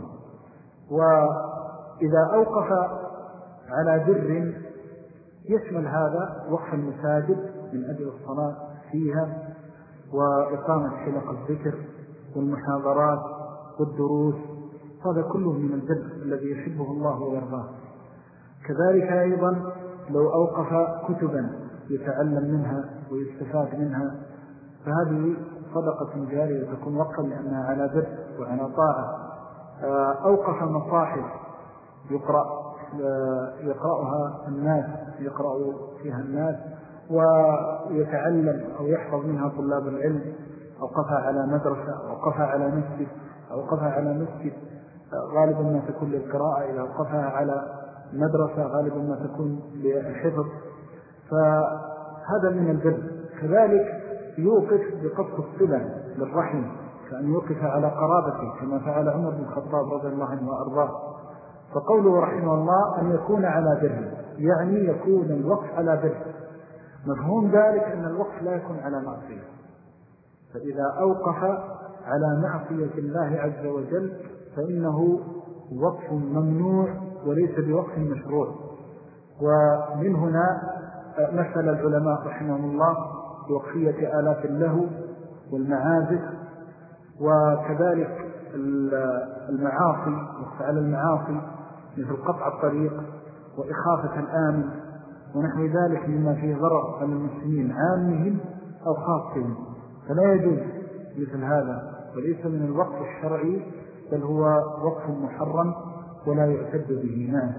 وإذا أوقف على بر يشمل هذا وقف المساجد من أجل الصلاة فيها وإقامة حلق الذكر والمحاضرات والدروس، هذا كله من البر الذي يحبه الله ويرضاه. كذلك أيضا لو أوقف كتبا يتعلم منها ويستفاد منها، فهذه صدقة جارية تكون وقفا لأنها على بر وعلى طاعة. أوقف مصاحف يقرأها الناس، يقرأ فيها الناس ويتعلم أو يحفظ منها طلاب العلم، أوقفها على مدرسة، أوقفها على مسجد، أوقفها على مسجد غالبا ما تكون للقراءة، إذا أوقفها على مدرسة غالبا ما تكون للحفظ، فهذا من البر. كذلك يوقف بقصد الصلة للرحم، كأن يوقف على قرابته كما فعل عمر بن الخطاب رضي الله عنه وأرضاه. فقوله رحمه الله أن يكون على بر، يعني يكون الوقف على بر. مفهوم ذلك أن الوقف لا يكون على معصية، فإذا أوقف على معصية الله عز وجل فإنه وقف ممنوع وليس بوقف مشروع. ومن هنا مثل العلماء رحمهم الله بوقفية آلات اللهو والمعازف، وكذلك المعاصي، وقف على المعاصي مثل قطع الطريق وإخافة الآمن ونحو ذلك مما فيه ضرر على المسلمين عامهم أو خاصهم، فلا يجوز مثل هذا، وليس من الوقف الشرعي بل هو وقف محرم ولا يعتد به. نعم.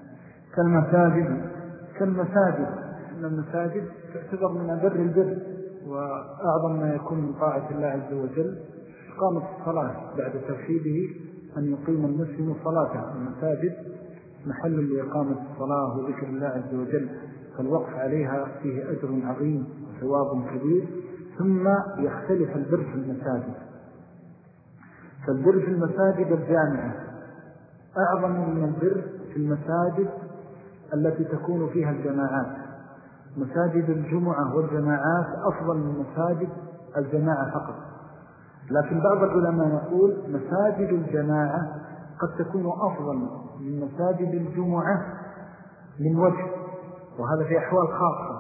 كالمساجد إن المساجد تعتبر من بر البر، وأعظم ما يكون من طاعة الله عز وجل إقامة الصلاة بعد توحيده، أن يقيم المسلم صلاته. المساجد محل لإقامة الصلاة وذكر الله عز وجل، فالوقف عليها فيه أجر عظيم وثواب كبير. ثم يختلف البر في المساجد، فالبر في المساجد الجامعة أعظم من البر في المساجد التي تكون فيها الجماعات. مساجد الجمعة والجماعات أفضل من مساجد الجماعة فقط، لكن بعض العلماء يقول مساجد الجماعة قد تكون أفضل من مساجد الجمعة من وجه، وهذا في أحوال خاصة،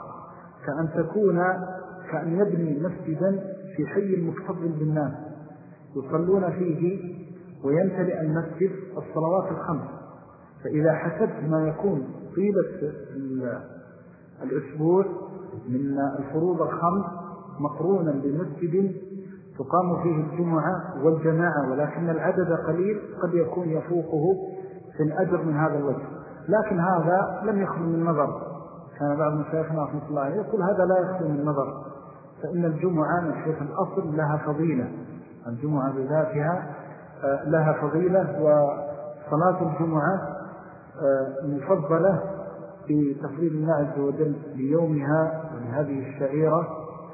كأن يبني مسجدا في حي مكتظ بالناس يصلون فيه ويمتلئ المسجد الصلوات الخمس. فإذا حسبت ما يكون طيلة الأسبوع من الفروض الخمس مقرونا بمسجد تقام فيه الجمعة والجماعة ولكن العدد قليل، قد يكون يفوقه في الأجر من هذا الوجه. لكن هذا لم يخلو من نظر، كان بعض مشايخنا رحمة الله عليه يقول هذا لا يخلو من نظر، فإن الجمعة من حيث الأصل لها فضيلة، الجمعة بذاتها لها فضيلة، وصلاة الجمعة مفضلة بتفضيل الله عز وجل ليومها ولهذه الشعيرة،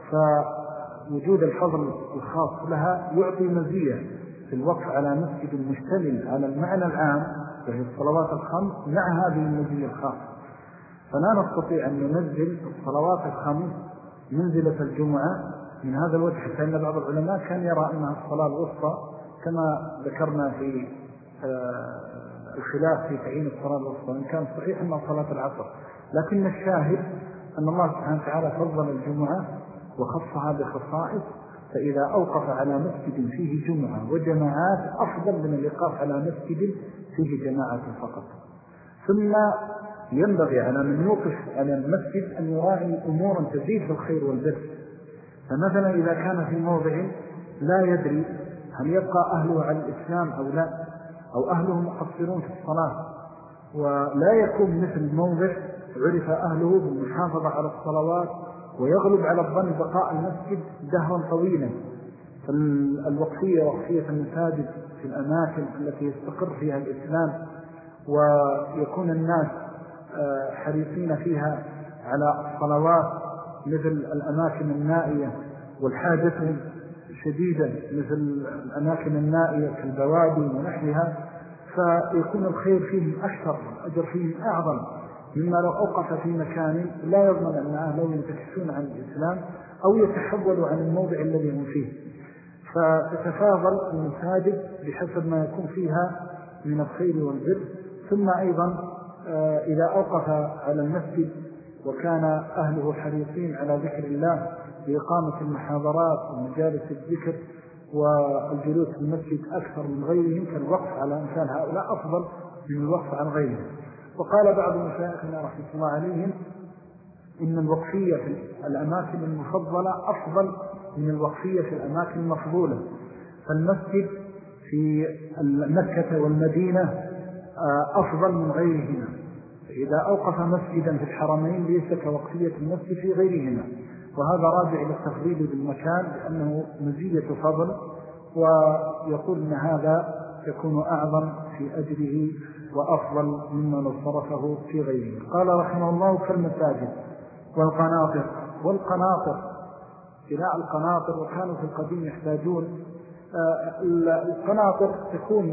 فوجود الفضل الخاص لها يعطي مزية في الوقف على مسجد المشتمل على المعنى العام وهي الصلوات الخمس مع هذه المزية الخاصة. فلا نستطيع أن ننزل الصلوات الخمس منزلة الجمعة من هذا الوجه، فإن بعض العلماء كان يرى أنها الصلاة الوسطى كما ذكرنا في الخلاف في تعيين الصلاة الوسطى، إن كان صحيح أنها صلاة العصر، لكن الشاهد أن الله سبحانه وتعالى فضل الجمعة وخصها بخصائص، فإذا أوقف على مسجد فيه جمعة وجماعات أفضل من الإيقاف على مسجد فيه جماعة فقط. ثم ينبغي على من يوقف على المسجد أن يراعي أمورا تزيد في الخير والبر. فمثلا إذا كان في موضع لا يدري هل يبقى أهله على الإسلام أو لا، أو أهله مقصرون في الصلاة، ولا يكون مثل موضع عرف أهله بالمحافظة على الصلوات ويغلب على الظن بقاء المسجد دهرا طويلا. فالوقفية وقفية المساجد في الأماكن التي يستقر فيها الإسلام ويكون الناس حريصين فيها على الصلوات، مثل الأماكن النائية والحاجة شديدة مثل الأماكن النائية كالبوادي ونحوها، فيكون الخير فيهم أكثر، الأجر فيهم أعظم مما لو أوقف في مكان لا يضمن أن أهله ينتكسون عن الإسلام أو يتحولوا عن الموضع الذي هم فيه. فتتفاضل المساجد بحسب ما يكون فيها من الخير والبر. ثم أيضا إذا أوقف على المسجد وكان أهله حريصين على ذكر الله بإقامة المحاضرات ومجالس الذكر والجلوس في المسجد أكثر من غيرهم، كالوقف على أمثال هؤلاء أفضل من الوقف عن غيرهم. وقال بعض مشايخنا رحمة الله عليهم إن الوقفية في الأماكن المفضلة أفضل من الوقفية في الأماكن المفضولة. فالمسجد في مكة والمدينة أفضل من غيرهما، إذا أوقف مسجدا في الحرمين ليس كوقفية المسجد في غيرهما، وهذا راجع إلى التفضيل بالمكان لأنه مزية فضل، ويقول أن هذا يكون أعظم في أجره وأفضل مما لو صرفه في غيره. قال رحمه الله كالمساجد والقناطر بناء القناطر، وكانوا في القديم يحتاجون القناطر تكون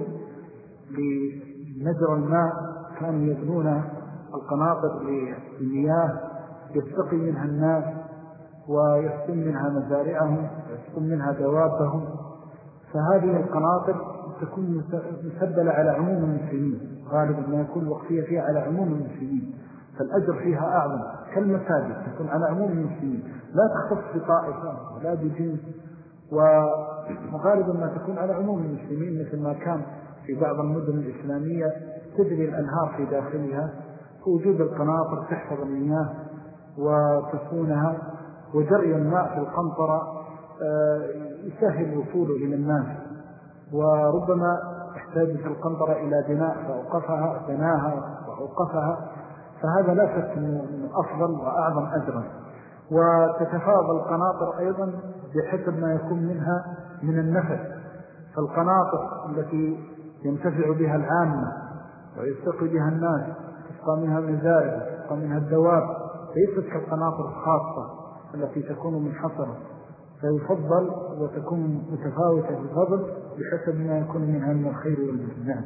لنجر الماء، كانوا يبنون القناطر للمياه يستقي منها الناس ويسكن منها مزارعهم ويسكن منها دوابهم. فهذه القناطر تكون مسبلة على عموم المسلمين، غالبا ما يكون الوقفية فيها على عموم المسلمين، فالأجر فيها أعظم. كالمساجد تكون على عموم المسلمين لا تختص بطائفة ولا بجنس، وغالبا ما تكون على عموم المسلمين، مثل ما كان في بعض المدن الإسلامية تجري الأنهار في داخلها، فوجود القناطر تحفظ المياه وتسكونها، وجري الماء في القنطرة يسهل وصوله إلى الناس، وربما احتاجت القنطرة إلى بناء فأوقفها بناها وأوقفها، فهذا لا شك أنه أفضل وأعظم أجرا. وتتفاضل القناطر أيضا بحسب ما يكون منها من النفع، فالقناطر التي ينتفع بها العامة ويستقي بها الناس تسقى منها المزارع تسقى منها الدواب، ليست كالقناطر الخاصة التي تكون منحصرة، فيفضل وتكون متفاوتة في الفضل بحسب ما يكون منها من الخير والبر.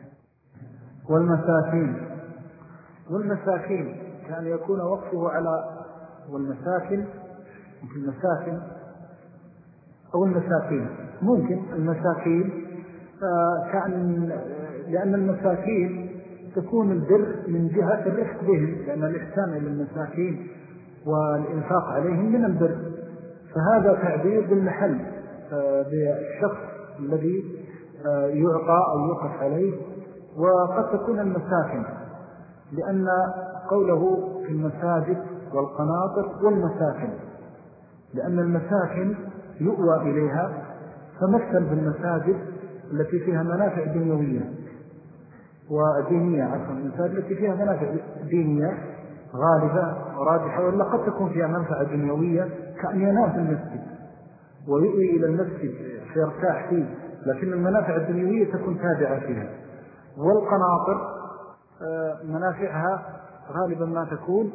والمساكين كان يكون وقفه على والمساكن ممكن المساكين لأن المساكين تكون البر من جهة الرفق بهم، لأن الإحسان إلى المساكين والإنفاق عليهم من البر، فهذا تعبير بالمحل بالشخص الذي يعطى أو يوقف عليه. وقد تكون المساكن لأن قوله في المساجد والقناطر والمساكن، لأن المساكن يؤوى إليها، فمثل بالمساجد التي فيها منافع دنيوية ودينية، عفوا المساجد التي فيها منافع دينية غالبة وراجحة، ولا قد تكون فيها منفعة دنيوية كأن ينام في المسجد ويؤوي إلى المسجد فيرتاح فيه، لكن المنافع الدنيوية تكون تابعة فيها. والقناطر منافعها غالبا ما تكون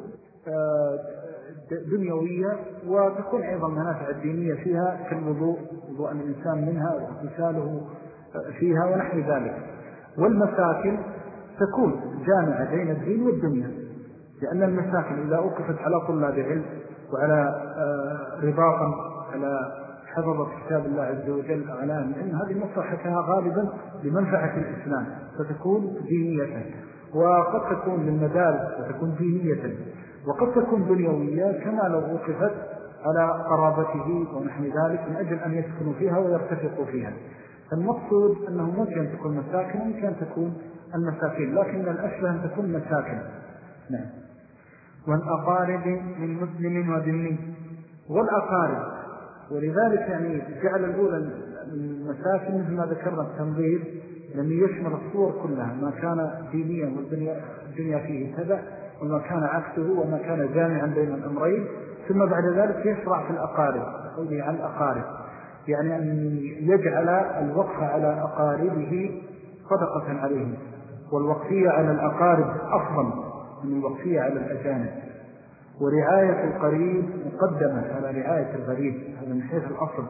دنيوية، وتكون أيضا منافع الدينية فيها كالوضوء، وضوء الإنسان منها واغتساله فيها ونحو ذلك. والمساكن تكون جامعة بين الدين والدنيا، لأن المساكن إذا أوقفت على طلاب علم وعلى رباطا على حفظ كتاب الله عز وجل أعلام، لأن هذه مصلحتها غالبا لمنفعة الإسلام فتكون دينية، وقد تكون للمدارس فتكون دينية، وقد تكون دنيوية كما لو وقفت على قرابته ونحن ذلك من أجل أن يسكنوا فيها ويرتفقوا فيها. المقصود أنه ممكن أن تكون مساكن وممكن أن تكون المساكين، لكن الأشبه أن تكون مساكن. نعم. والأقارب من مسلم وذمي. والأقارب، ولذلك يعني جعل الأولى المساكن مثل ما ذكرنا التنظير لأنه يشمل الصور كلها، ما كان دينيا والدنيا فيه تبع، وما كان عكسه وما كان جامعا بين الأمرين. ثم بعد ذلك يشرع في الأقارب، قوله عن الأقارب يعني أن يجعل الوقف على أقاربه صدقة عليهم، والوقفية على الأقارب أفضل من الوقفية على الأجانب. ورعاية القريب مقدمة على رعاية الغريب، هذا من حيث الأصل،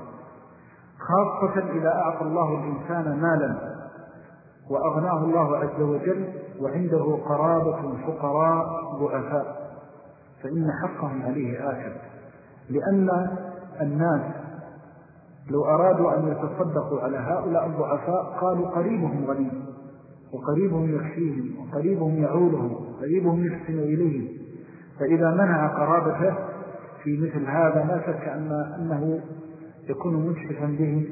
خاصة إذا أعطى الله الإنسان مالا وأغناه الله عز وجل وعنده قرابة فقراء ضعفاء، فإن حقهم عليه آكد. لأن الناس لو أرادوا أن يتصدقوا على هؤلاء الضعفاء قالوا قريبهم غني، وقريبهم يكفيهم، وقريبهم يعولهم، وقريبهم يحسن إليهم. فإذا منع قرابته في مثل هذا لا شك أنه يكون منشفا بهم.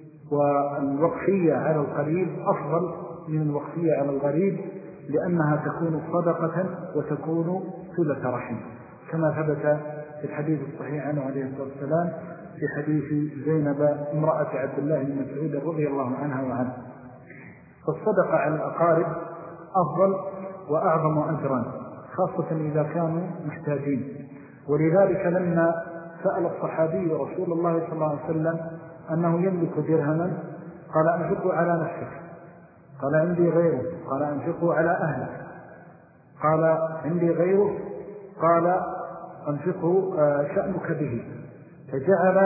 والوقفية على القريب أفضل من الوقفية على الغريب، لأنها تكون صدقة وتكون صلة رحم، كما ثبت في الحديث الصحيح عنه عليه الصلاة والسلام في حديث زينب امرأة عبد الله بن مسعود رضي الله عنها وعنه. فالصدقة على الأقارب أفضل وأعظم أجرا، خاصة إذا كانوا محتاجين. ولذلك لما سأل الصحابي رسول الله صلى الله عليه وسلم أنه يملك درهما قال أنفقوا على نفسك، قال عندي غيره، قال أنفقوا على أهلك، قال عندي غيره، قال أنفقوا شأنك به. فجعل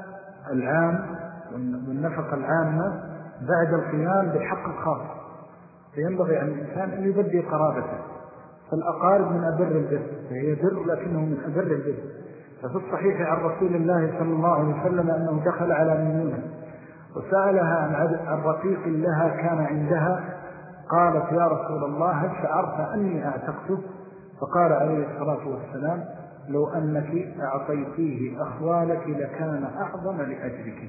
العام والنفقة العامة بعد القيام بالحق الخاص، فينبغي عن الإنسان أن يبدي قرابته. فالأقارب من أبر البر، فهي بر لكنه من أبر البر. ففي الصحيح عن رسول الله صلى الله عليه وسلم أنه دخل على ميمونة وسألها عن رقيق لها كان عندها، قالت يا رسول الله هل شعرت أني أعتقته؟ فقال عليه الصلاة والسلام لو أنك أعطيتيه أخوالك لكان أعظم لأجلك.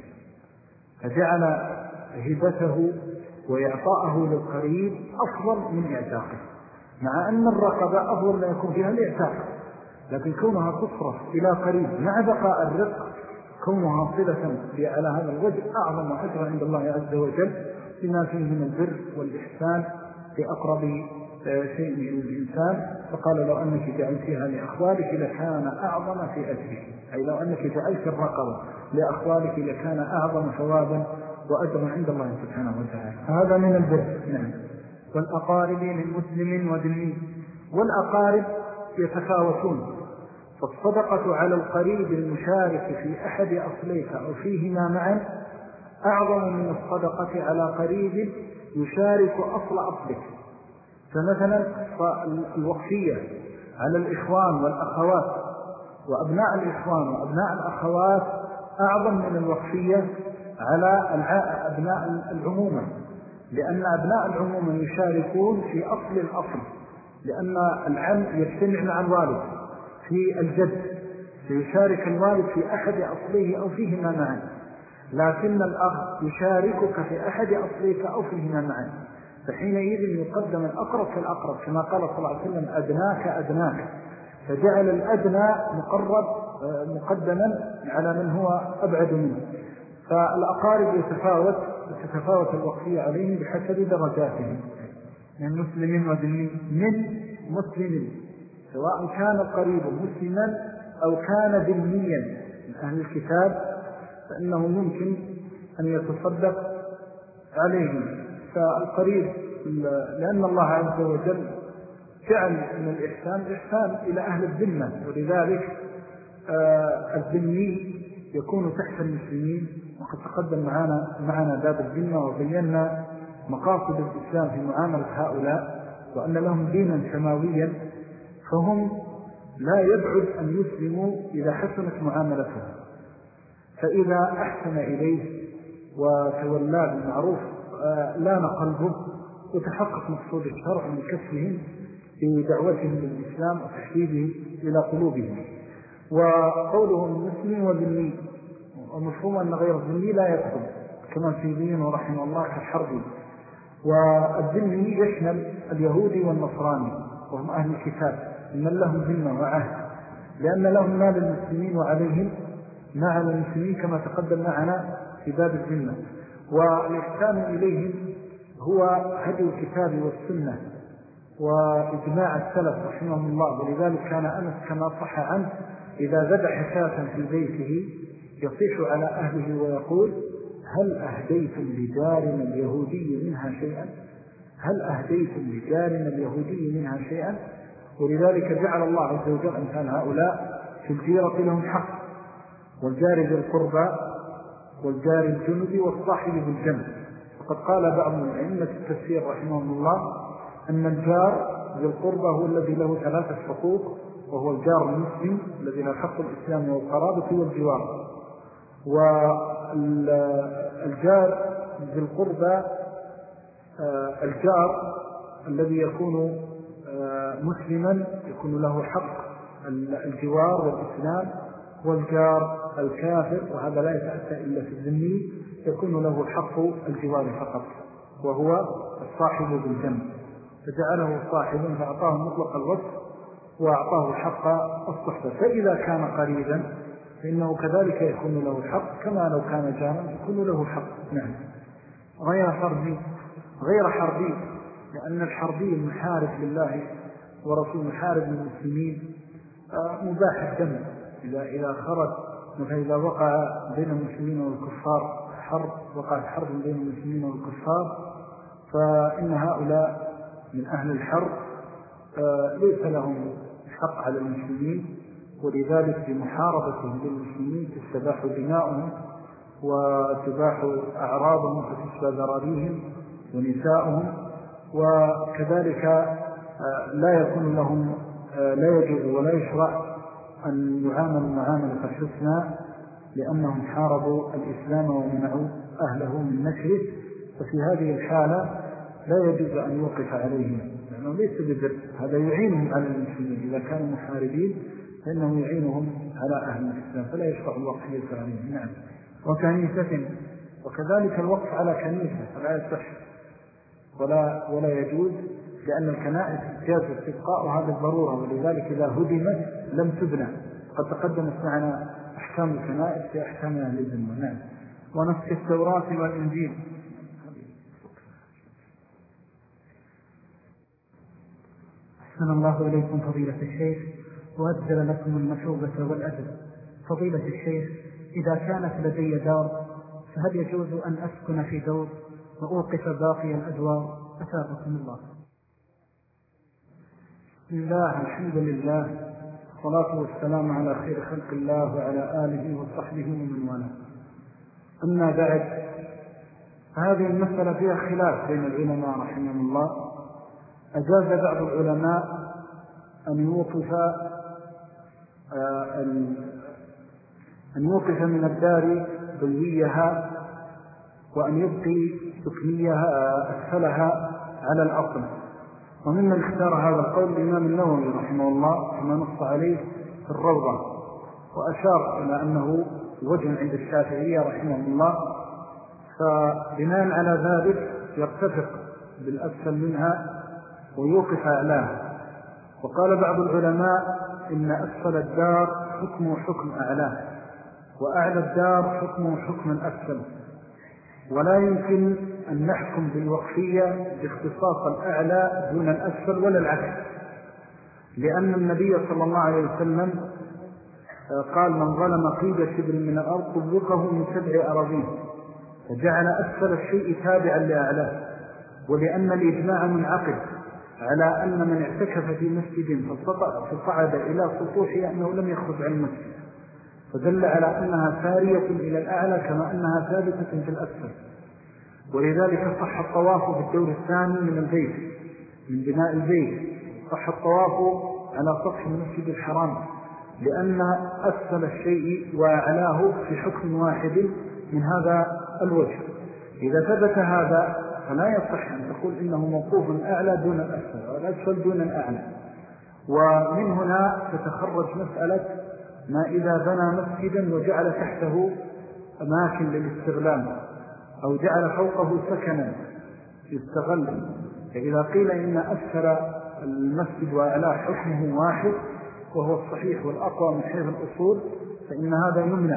فجعل هبته وإعطاءه للقريب أفضل من إعتاقه، مع أن الرقبة أفضل ما يكون فيها الإعتاق، لكن كونها تصرف إلى قريب مع بقاء الرق، كونها صلة على هذا الوجه أعظم أجر عند الله عز وجل، بما فيه من البر والإحسان لأقرب شيء من الإنسان. فقال لو أنك جعلتها لأخوالك لكان أعظم في أجرك، أي لو أنك جعلت الرقبة لأخوالك لكان أعظم ثوابا وأجرا عند الله سبحانه وتعالى. هذا من البر. نعم. والأقارب من مسلم وذمي. والأقارب يتفاوتون، فالصدقة على القريب المشارك في أحد أصليك أو فيهما معا أعظم من الصدقة على قريب يشارك أصل أصلك. فمثلا الوقفية على الإخوان والأخوات وأبناء الإخوان وأبناء الأخوات أعظم من الوقفية على أبناء العمومة، لأن أبناء العمومة يشاركون في أصل الأصل، لأن العم يجتمع مع الوالد في الجد، فيشارك الوالد في أحد أصليه أو فيهما معا، لكن الأخ يشاركك في أحد أصليك أو فيهما معا، فحينئذ يقدم الأقرب فالأقرب، كما قال صلى الله عليه وسلم أدناك، فجعل الأدنى مقدما على من هو أبعد منه. فالأقارب تتفاوت الوقفية عليهم بحسب درجاتهم، من مسلم وذمي، من مسلم سواء كان القريب مسلما أو كان ذميا من أهل الكتاب، فإنه يمكن أن يتصدق عليهم. فالقريب لأن الله عز وجل جعل من الإحسان إلى أهل الذمة، ولذلك الذمي يكون تحت المسلمين. وقد تقدم معنا باب الذمة وبينا مقاصد الإسلام في معاملة هؤلاء، وأن لهم دينا سماويا، فهم لا يبعد أن يسلموا إذا حسنت معاملتهم، فإذا أحسن إليه وتولاه بالمعروف لان قلبه وتحقق مقصود الشرع من كفهم بدعوتهم للإسلام وتحديده إلى قلوبهم. وقوله المسلم والذمي، ومفهوم أن غير الذمي لا يدخل، كما في دين ورحمه الله كالحرب. والذمي يشمل اليهودي والنصراني وهم أهل الكتاب، من لهم ذمة وعهد، لأن لهم ما للمسلمين وعليهم ما على المسلمين، كما تقدم معنا في باب الذمة. والإحسان إليهم هو هدي الكتاب والسنة وإجماع السلف رحمهم الله. ولذلك كان أنس كما صح عنه إذا ذبح شاة في بيته يصيح على أهله ويقول: هل أهديتم لجارنا اليهودي منها شيئا؟ هل أهديتم لجارنا اليهودي منها شيئا؟ ولذلك جعل الله عز وجل أمثال هؤلاء في الجيرة لهم حق، والجار ذي القربى والجار الجنب والصاحب بالجنب. وقد قال بعض من أئمة التفسير رحمهم الله أن الجار ذي القربى هو الذي له 3 حقوق، وهو الجار المسلم الذي له حق الإسلام والقرابة والجوار. والجار ذي القربى الجار الذي يكون مسلما يكون له حق الجوار والإسلام، والجار الكافر وهذا لا يتأتى إلا في الذمي يكون له حق الجوار فقط، وهو الصاحب بالجنب، فجعله صاحبا فأعطاه مطلق الوصف وأعطاه حق الصحبة. فإذا كان قريبا فإنه كذلك يكون له حق، كما لو كان جارا يكون له حق. نعم. غير حربي، لأن الحربي المحارب لله ورسول محارب للمسلمين مباح الدم إذا خرج، فإذا وقع بين المسلمين والكفار حرب، وقعت حرب بين المسلمين والكفار، فإن هؤلاء من أهل الحرب ليس لهم حق على المسلمين، ولذلك بمحاربتهم للمسلمين تستباح دماؤهم وتباح أعراضهم فتسبى ذراريهم ونساؤهم. وكذلك لا يكون لهم لا يجوز ولا يشرع أن يعاملوا معاملة الحسنى، لأنهم حاربوا الإسلام ومنعوا أهله من نشره. ففي هذه الحالة لا يجوز أن يوقف عليهم، لأنه ليس ببر، هذا يعينهم على المسلمين. إذا كانوا محاربين فإنه يعينهم على أهل الإسلام، فلا يشرع الوقف عليهم. نعم. وكنيسة، وكذلك الوقف على كنيسة فلا يصح ولا يجوز، لأن الكنائس جاز استبقاء هذا الضرورة، ولذلك إذا هدمت لم تبنى. قد تقدمت معنا أحكام الكنائس في أحكام أهل الذمة. نعم. ونسخ التوراة والإنجيل. أحسن الله إليكم فضيلة الشيخ، وأجزل لكم المثوبة والأجر. فضيلة الشيخ، إذا كانت لدي دار فهل يجوز أن أسكن في دور وأوقف باقي الأدوار؟ أثابكم الله. بسم الله، الحمد لله، والصلاة والسلام على خير خلق الله وعلى آله وصحبه ومن والاه. أما بعد، هذه المسألة فيها خلاف بين العلماء رحمهم الله. أجاز بعض العلماء أن يوقف من الدار بلويها وأن يبقي سكنيها أسفلها على الأصل. وممن اختار هذا القول الإمام النووي رحمه الله كما نص عليه في الروضة، وأشار إلى أنه وجه عند الشافعية رحمه الله، فبناء على ذلك يرتفق بالأسفل منها ويوقف أعلاها. وقال بعض العلماء إن أسفل الدار حكمه حكم أعلاه، وأعلى الدار حكمه حكم الأسفل، ولا يمكن أن نحكم بالوقفية باختصاص الأعلى دون الأسفل ولا العكس، لأن النبي صلى الله عليه وسلم قال من ظلم قيد شبر من الأرض طبقه من 7 أراضين، فجعل أسفل الشيء تابعا لأعلاه. ولأن الإجماع منعقد على أن من اعتكف في مسجد فصعد إلى سطوحه أنه لم يخرج عن المسجد، فدل على أنها سارية إلى الأعلى كما أنها ثابتة في الأسفل. ولذلك صح الطواف بالدور الثاني من البيت من بناء البيت، صح الطواف على سطح المسجد الحرام، لأن أسفل الشيء وأعلاه في حكم واحد من هذا الوجه. إذا ثبت هذا فلا يصح أن تقول إنه موقوف الأعلى دون الأسفل والأسفل دون الأعلى. ومن هنا تتخرج مسألة ما إذا بنى مسجدا وجعل تحته أماكن للاستغلال أو جعل فوقه سكنا يستغل، فإذا قيل إن أسفل المسجد وأعلاه حكمه واحد وهو الصحيح والأقوى من حيث الأصول، فإن هذا يمنع،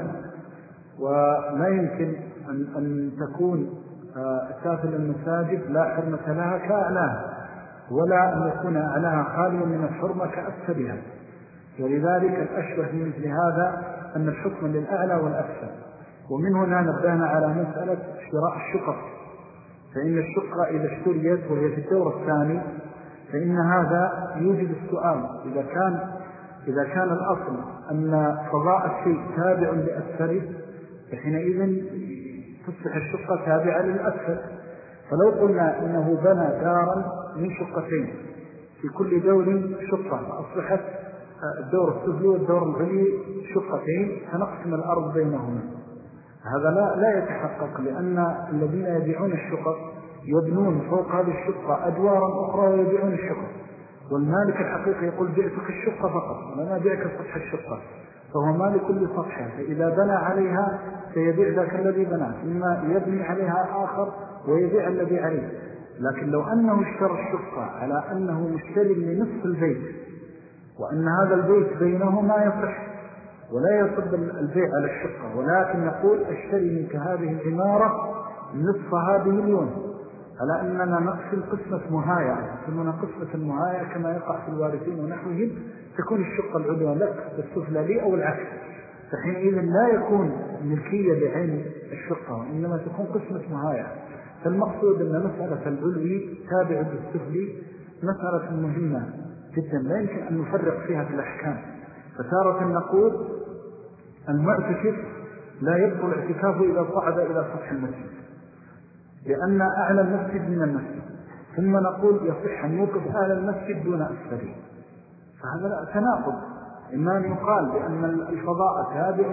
ولا يمكن أن تكون أسافل المساجد لا حرمة لها كأعلاها، ولا أن يكون أعلاها خاليا من الحرمة كأسفلها. ولذلك الأشبه من مثل هذا أن الحكم للأعلى والأسفل. ومن هنا نبدأنا على مسألة شراء الشقق، فإن الشقة إذا اشتريت وهي في الدور الثاني فإن هذا يوجد السؤال إذا كان الأصل أن فضاء الشيء تابع لأسفله، فحينئذ تصبح الشقة تابعة للأسفل. فلو قلنا إنه بنى دارا من شقتين في كل دور شقة، فأصبحت الدور السفلي والدور العلوي شقتين، فنقسم الأرض بينهما. هذا لا يتحقق، لأن الذين يبيعون الشقق يبنون فوق هذه الشقة أدوارا أخرى ويبيعون الشقق، والمالك الحقيقي يقول بيعتك الشقة فقط ولا بيعك سطح الشقة، فهو مالك كل سطحها، فإذا بنى عليها سيبيع ذاك الذي بنى، إما يبني عليها آخر ويبيع الذي عليه. لكن لو أنه اشترى الشقة على أنه مشتري لنصف البيت، وأن هذا البيت بينهما يصح ولا يصب البيع على الشقة، ولكن يقول اشتري منك هذه العمارة نصف هذه اليوم، على أننا نقسم قسمة مهاية، ثم قسمة المهاية كما يقع في الوارثين ونحوهم، تكون الشقة العلوى لك والسفلى لي أو العكس، فحينئذ لا يكون ملكية بعين الشقة، وإنما تكون قسمة مهاية. فالمقصود أن مسألة العلوي تابع للسفلي مسألة مهمة جدا، لا يمكن أن نفرق فيها في الأحكام. فتارة نقول المعتكف لا يبطل اعتكافه إذا صعد إلى سطح المسجد، لأن أعلى المسجد من المسجد، ثم نقول يصح أن يوقف أعلى المسجد دون أسفله، فهذا تناقض. إما أن يقال بأن الفضاء تابع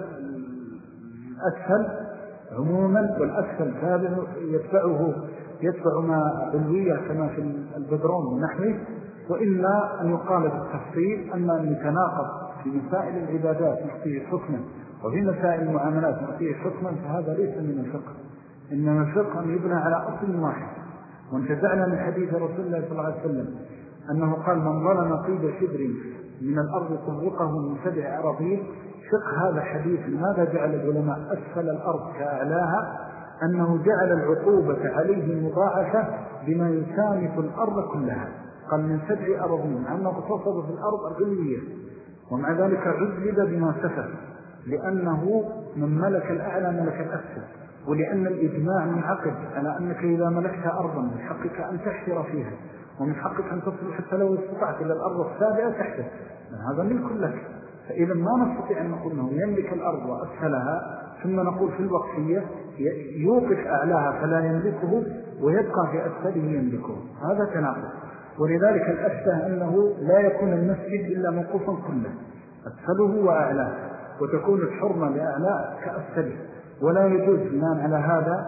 للأسفل عموما، والأسفل تابع يتبع ما علوية كما في البدرون ونحوه، وإلا أن يقال بالتفصيل أن يتناقض في مسائل العبادات نعطيه حكما وفي مسائل المعاملات نعطيه حكما، فهذا ليس من الفقه. إنما الفقه أن يبنى على أصل واحد. وانتزعنا من حديث رسول الله صلى الله عليه وسلم أنه قال من ظلم قيد شبر من الأرض طبقه من 7 أراضين. فقه هذا الحديث لماذا جعل العلماء أسفل الأرض كأعلاها؟ أنه جعل العقوبة عليه مضاعفة بما يسامح الأرض كلها، قال من 7 أراضين، أنه اقتصد في الأرض العلوية، ومع ذلك عذب بما سفر، لأنه من ملك الأعلى ملك الأسفل، ولأن الإجماع منعقد على أنك إذا ملكت أرضا من حقك أن تحفر فيها، ومن حقك أن تصل حتى لو استطعت إلى الأرض السابعة تحته، هذا ملك لك. فإذا ما نستطيع أن نقول أنه يملك الأرض وأسفلها ثم نقول في الوقفية يوقف أعلاها فلا يملكه ويبقى في أسفله يملكه، هذا تناقض. ولذلك الأشبه أنه لا يكون المسجد إلا موقوفا كله أسفله وأعلاه، وتكون الحرمة لأعلاه كأسفله، ولا يجوز بناء على هذا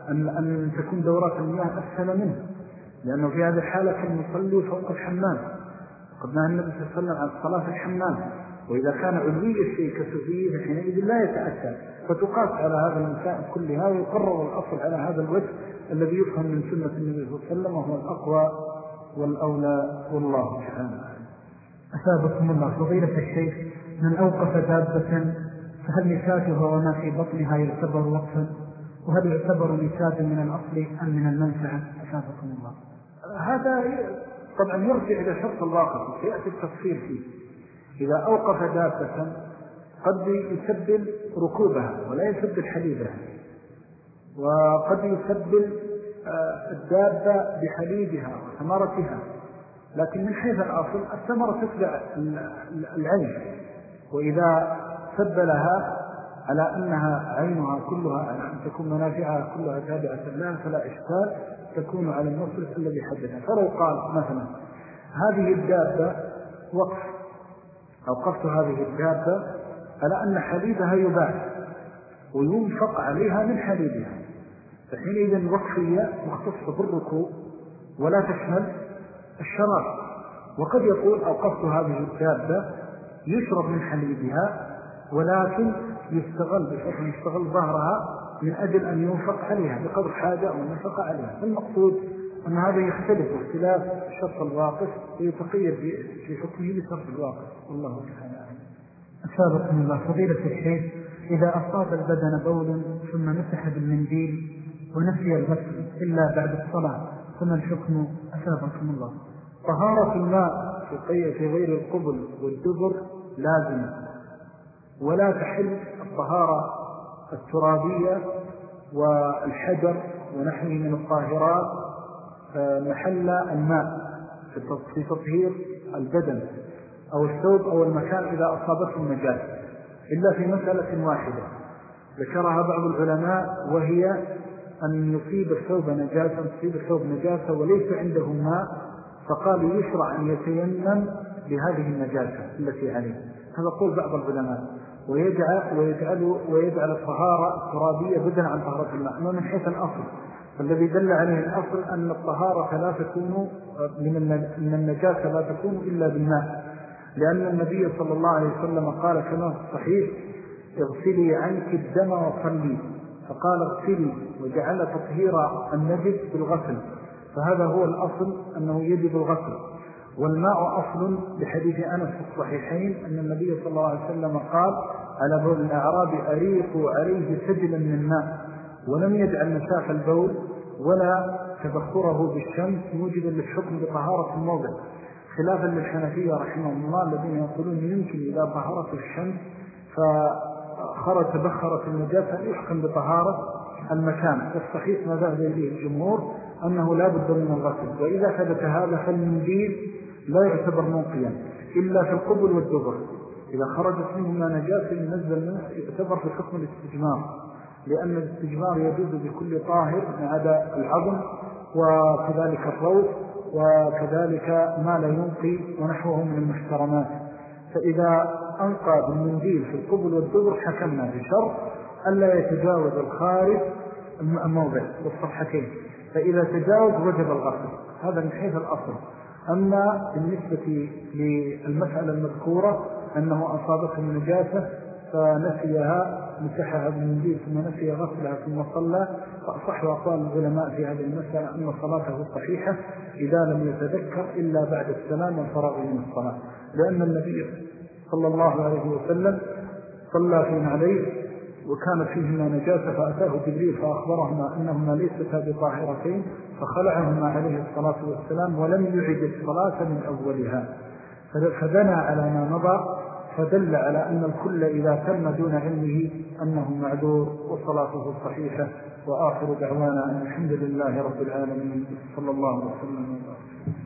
أن تكون دورات المياه أسهل منه، لأنه في هذه الحالة كان يصلي فوق الحمام، قد نهى النبي صلى الله عليه وسلم عن الصلاة في الحمام، وإذا كان علوي الشيء كسفيه فحينئذ لا يتأتى، فتقاس على هذا المسائل كلها ويقرر الأصل على هذا الوجه الذي يفهم من سنة النبي صلى الله عليه وسلم، وهو الأقوى والأولى، والله تعالى. أثابكم الله. فضيلة الشيخ، من أوقف دابة فهل نساجها وما في بطنها يعتبر وقفا؟ وهل يعتبر نساجا من الأصل أم من المنفعة؟ أثابكم الله. هذا طبعا يرجع إلى شرط الواقف، سيأتي التفصيل فيه. إذا أوقف دابة قد يسبل ركوبها ولا يسبل حليبها، وقد يسبل الدابة بحليبها وثمرتها، لكن من حيث الأصل الثمرة تتبع العين، وإذا سبلها على أنها عينها كلها، على أن تكون منافعها كلها تابعة لها فلا إشكال، تكون على المصرف الذي حدثها. فلو قال مثلا هذه الدابة وقف، أوقفت هذه الدابة على أن حليبها يباع وينفق عليها من حليبها، فحينئذ الوقفية مختصة بالركوب ولا تشمل الشراب. وقد يقول أوقفت هذه الدابة يشرب من حليبها، ولكن يستغل ظهرها من أجل أن ينفق عليها بقدر حاجة أو ينفق عليها. المقصود أن هذا يختلف اختلاف شرط الواقف ويتقيد في حكمه بشرط الواقف، والله تعالى. أثابكم الله. فضيلة الشيخ، إذا أصاب البدن بول ثم مسح بالمنديل ونسي الغسل إلا بعد الصلاة فما الحكم؟ أثابكم الله. طهارة الماء في غير القبل والدبر لازمة، ولا تحل الطهارة الترابية والحجر ونحوه من الطاهرات محل الماء في تطهير البدن أو الثوب أو المكان إذا أصابته النجاسة، إلا في مسألة واحدة ذكرها بعض العلماء، وهي أن يصيب الثوب نجاسة وليس عنده ماء، فقال يشرع أن يتيمم بهذه النجاسة التي عليه. هذا قول بعض العلماء، ويجعل الطهارة الترابية بدلا عن طهارة الماء. أما من حيث الأصل فالذي دل عليه الأصل أن الطهارة لا تكون من النجاسة لا تكون إلا بالماء، لأن النبي صلى الله عليه وسلم قال كما في الصحيح اغسلي عنك الدم وصلي، فقال اغسلي وجعل تطهير النجس بالغسل، فهذا هو الأصل أنه يجب الغسل. والماء أصل بحديث أنس في الصحيحين أن النبي صلى الله عليه وسلم قال على بول الأعراب أريقوا عليه سجلا من الماء، ولم يجعل نساف البول ولا تبخره بالشمس موجبا للحكم بطهارة الموضع، خلافا للحنفية رحمهم الله الذين يقولون يمكن إذا طهرت الشمس فخرج تبخرت النجاسة يحكم بطهارة المكان. والصحيح ما ذهب إليه الجمهور أنه لا بد من الغسل، وإذا ثبت هذا فالمنديل لا يعتبر منقيا إلا في القبل والدبر، إذا خرجت منهما نجاسة ينزل منه يعتبر في حكم الاستجمار، لأن الاستجمار يجوز بكل طاهر ما عدا العظم وكذلك الروث وكذلك ما لا ينقي ونحوه من المحترمات. فإذا أنقى بالمنديل في القبل والدبر حكمنا بشرط ألا يتجاوز الخارج الموضع والصفحتين، فإذا تجاوز وجب الغسل. هذا من حيث الأصل. أما بالنسبة للمسألة المذكورة أنه أصابته النجاسة فنسيها مسحها بالمنديل ثم نسي غسلها ثم صلى، فأصح أقوال العلماء في هذه المسألة أن صلاته صحيحة إذا لم يتذكر إلا بعد السلام والفراغ من الصلاة، لأن النبي صلى الله عليه وسلم صلى فيما عليه وكان فيهما نجاسة، فأتاه جبريل فأخبرهما أنهما ليستا بطاهرتين فخلعهما عليه الصلاة والسلام ولم يعد الصلاة من أولها، فبنى على ما مضى، فدل على أن الكل إذا تم دون علمه أنه معذور وصلاته صحيحة. وآخر دعوانا أن الحمد لله رب العالمين، صلى الله عليه وسلم.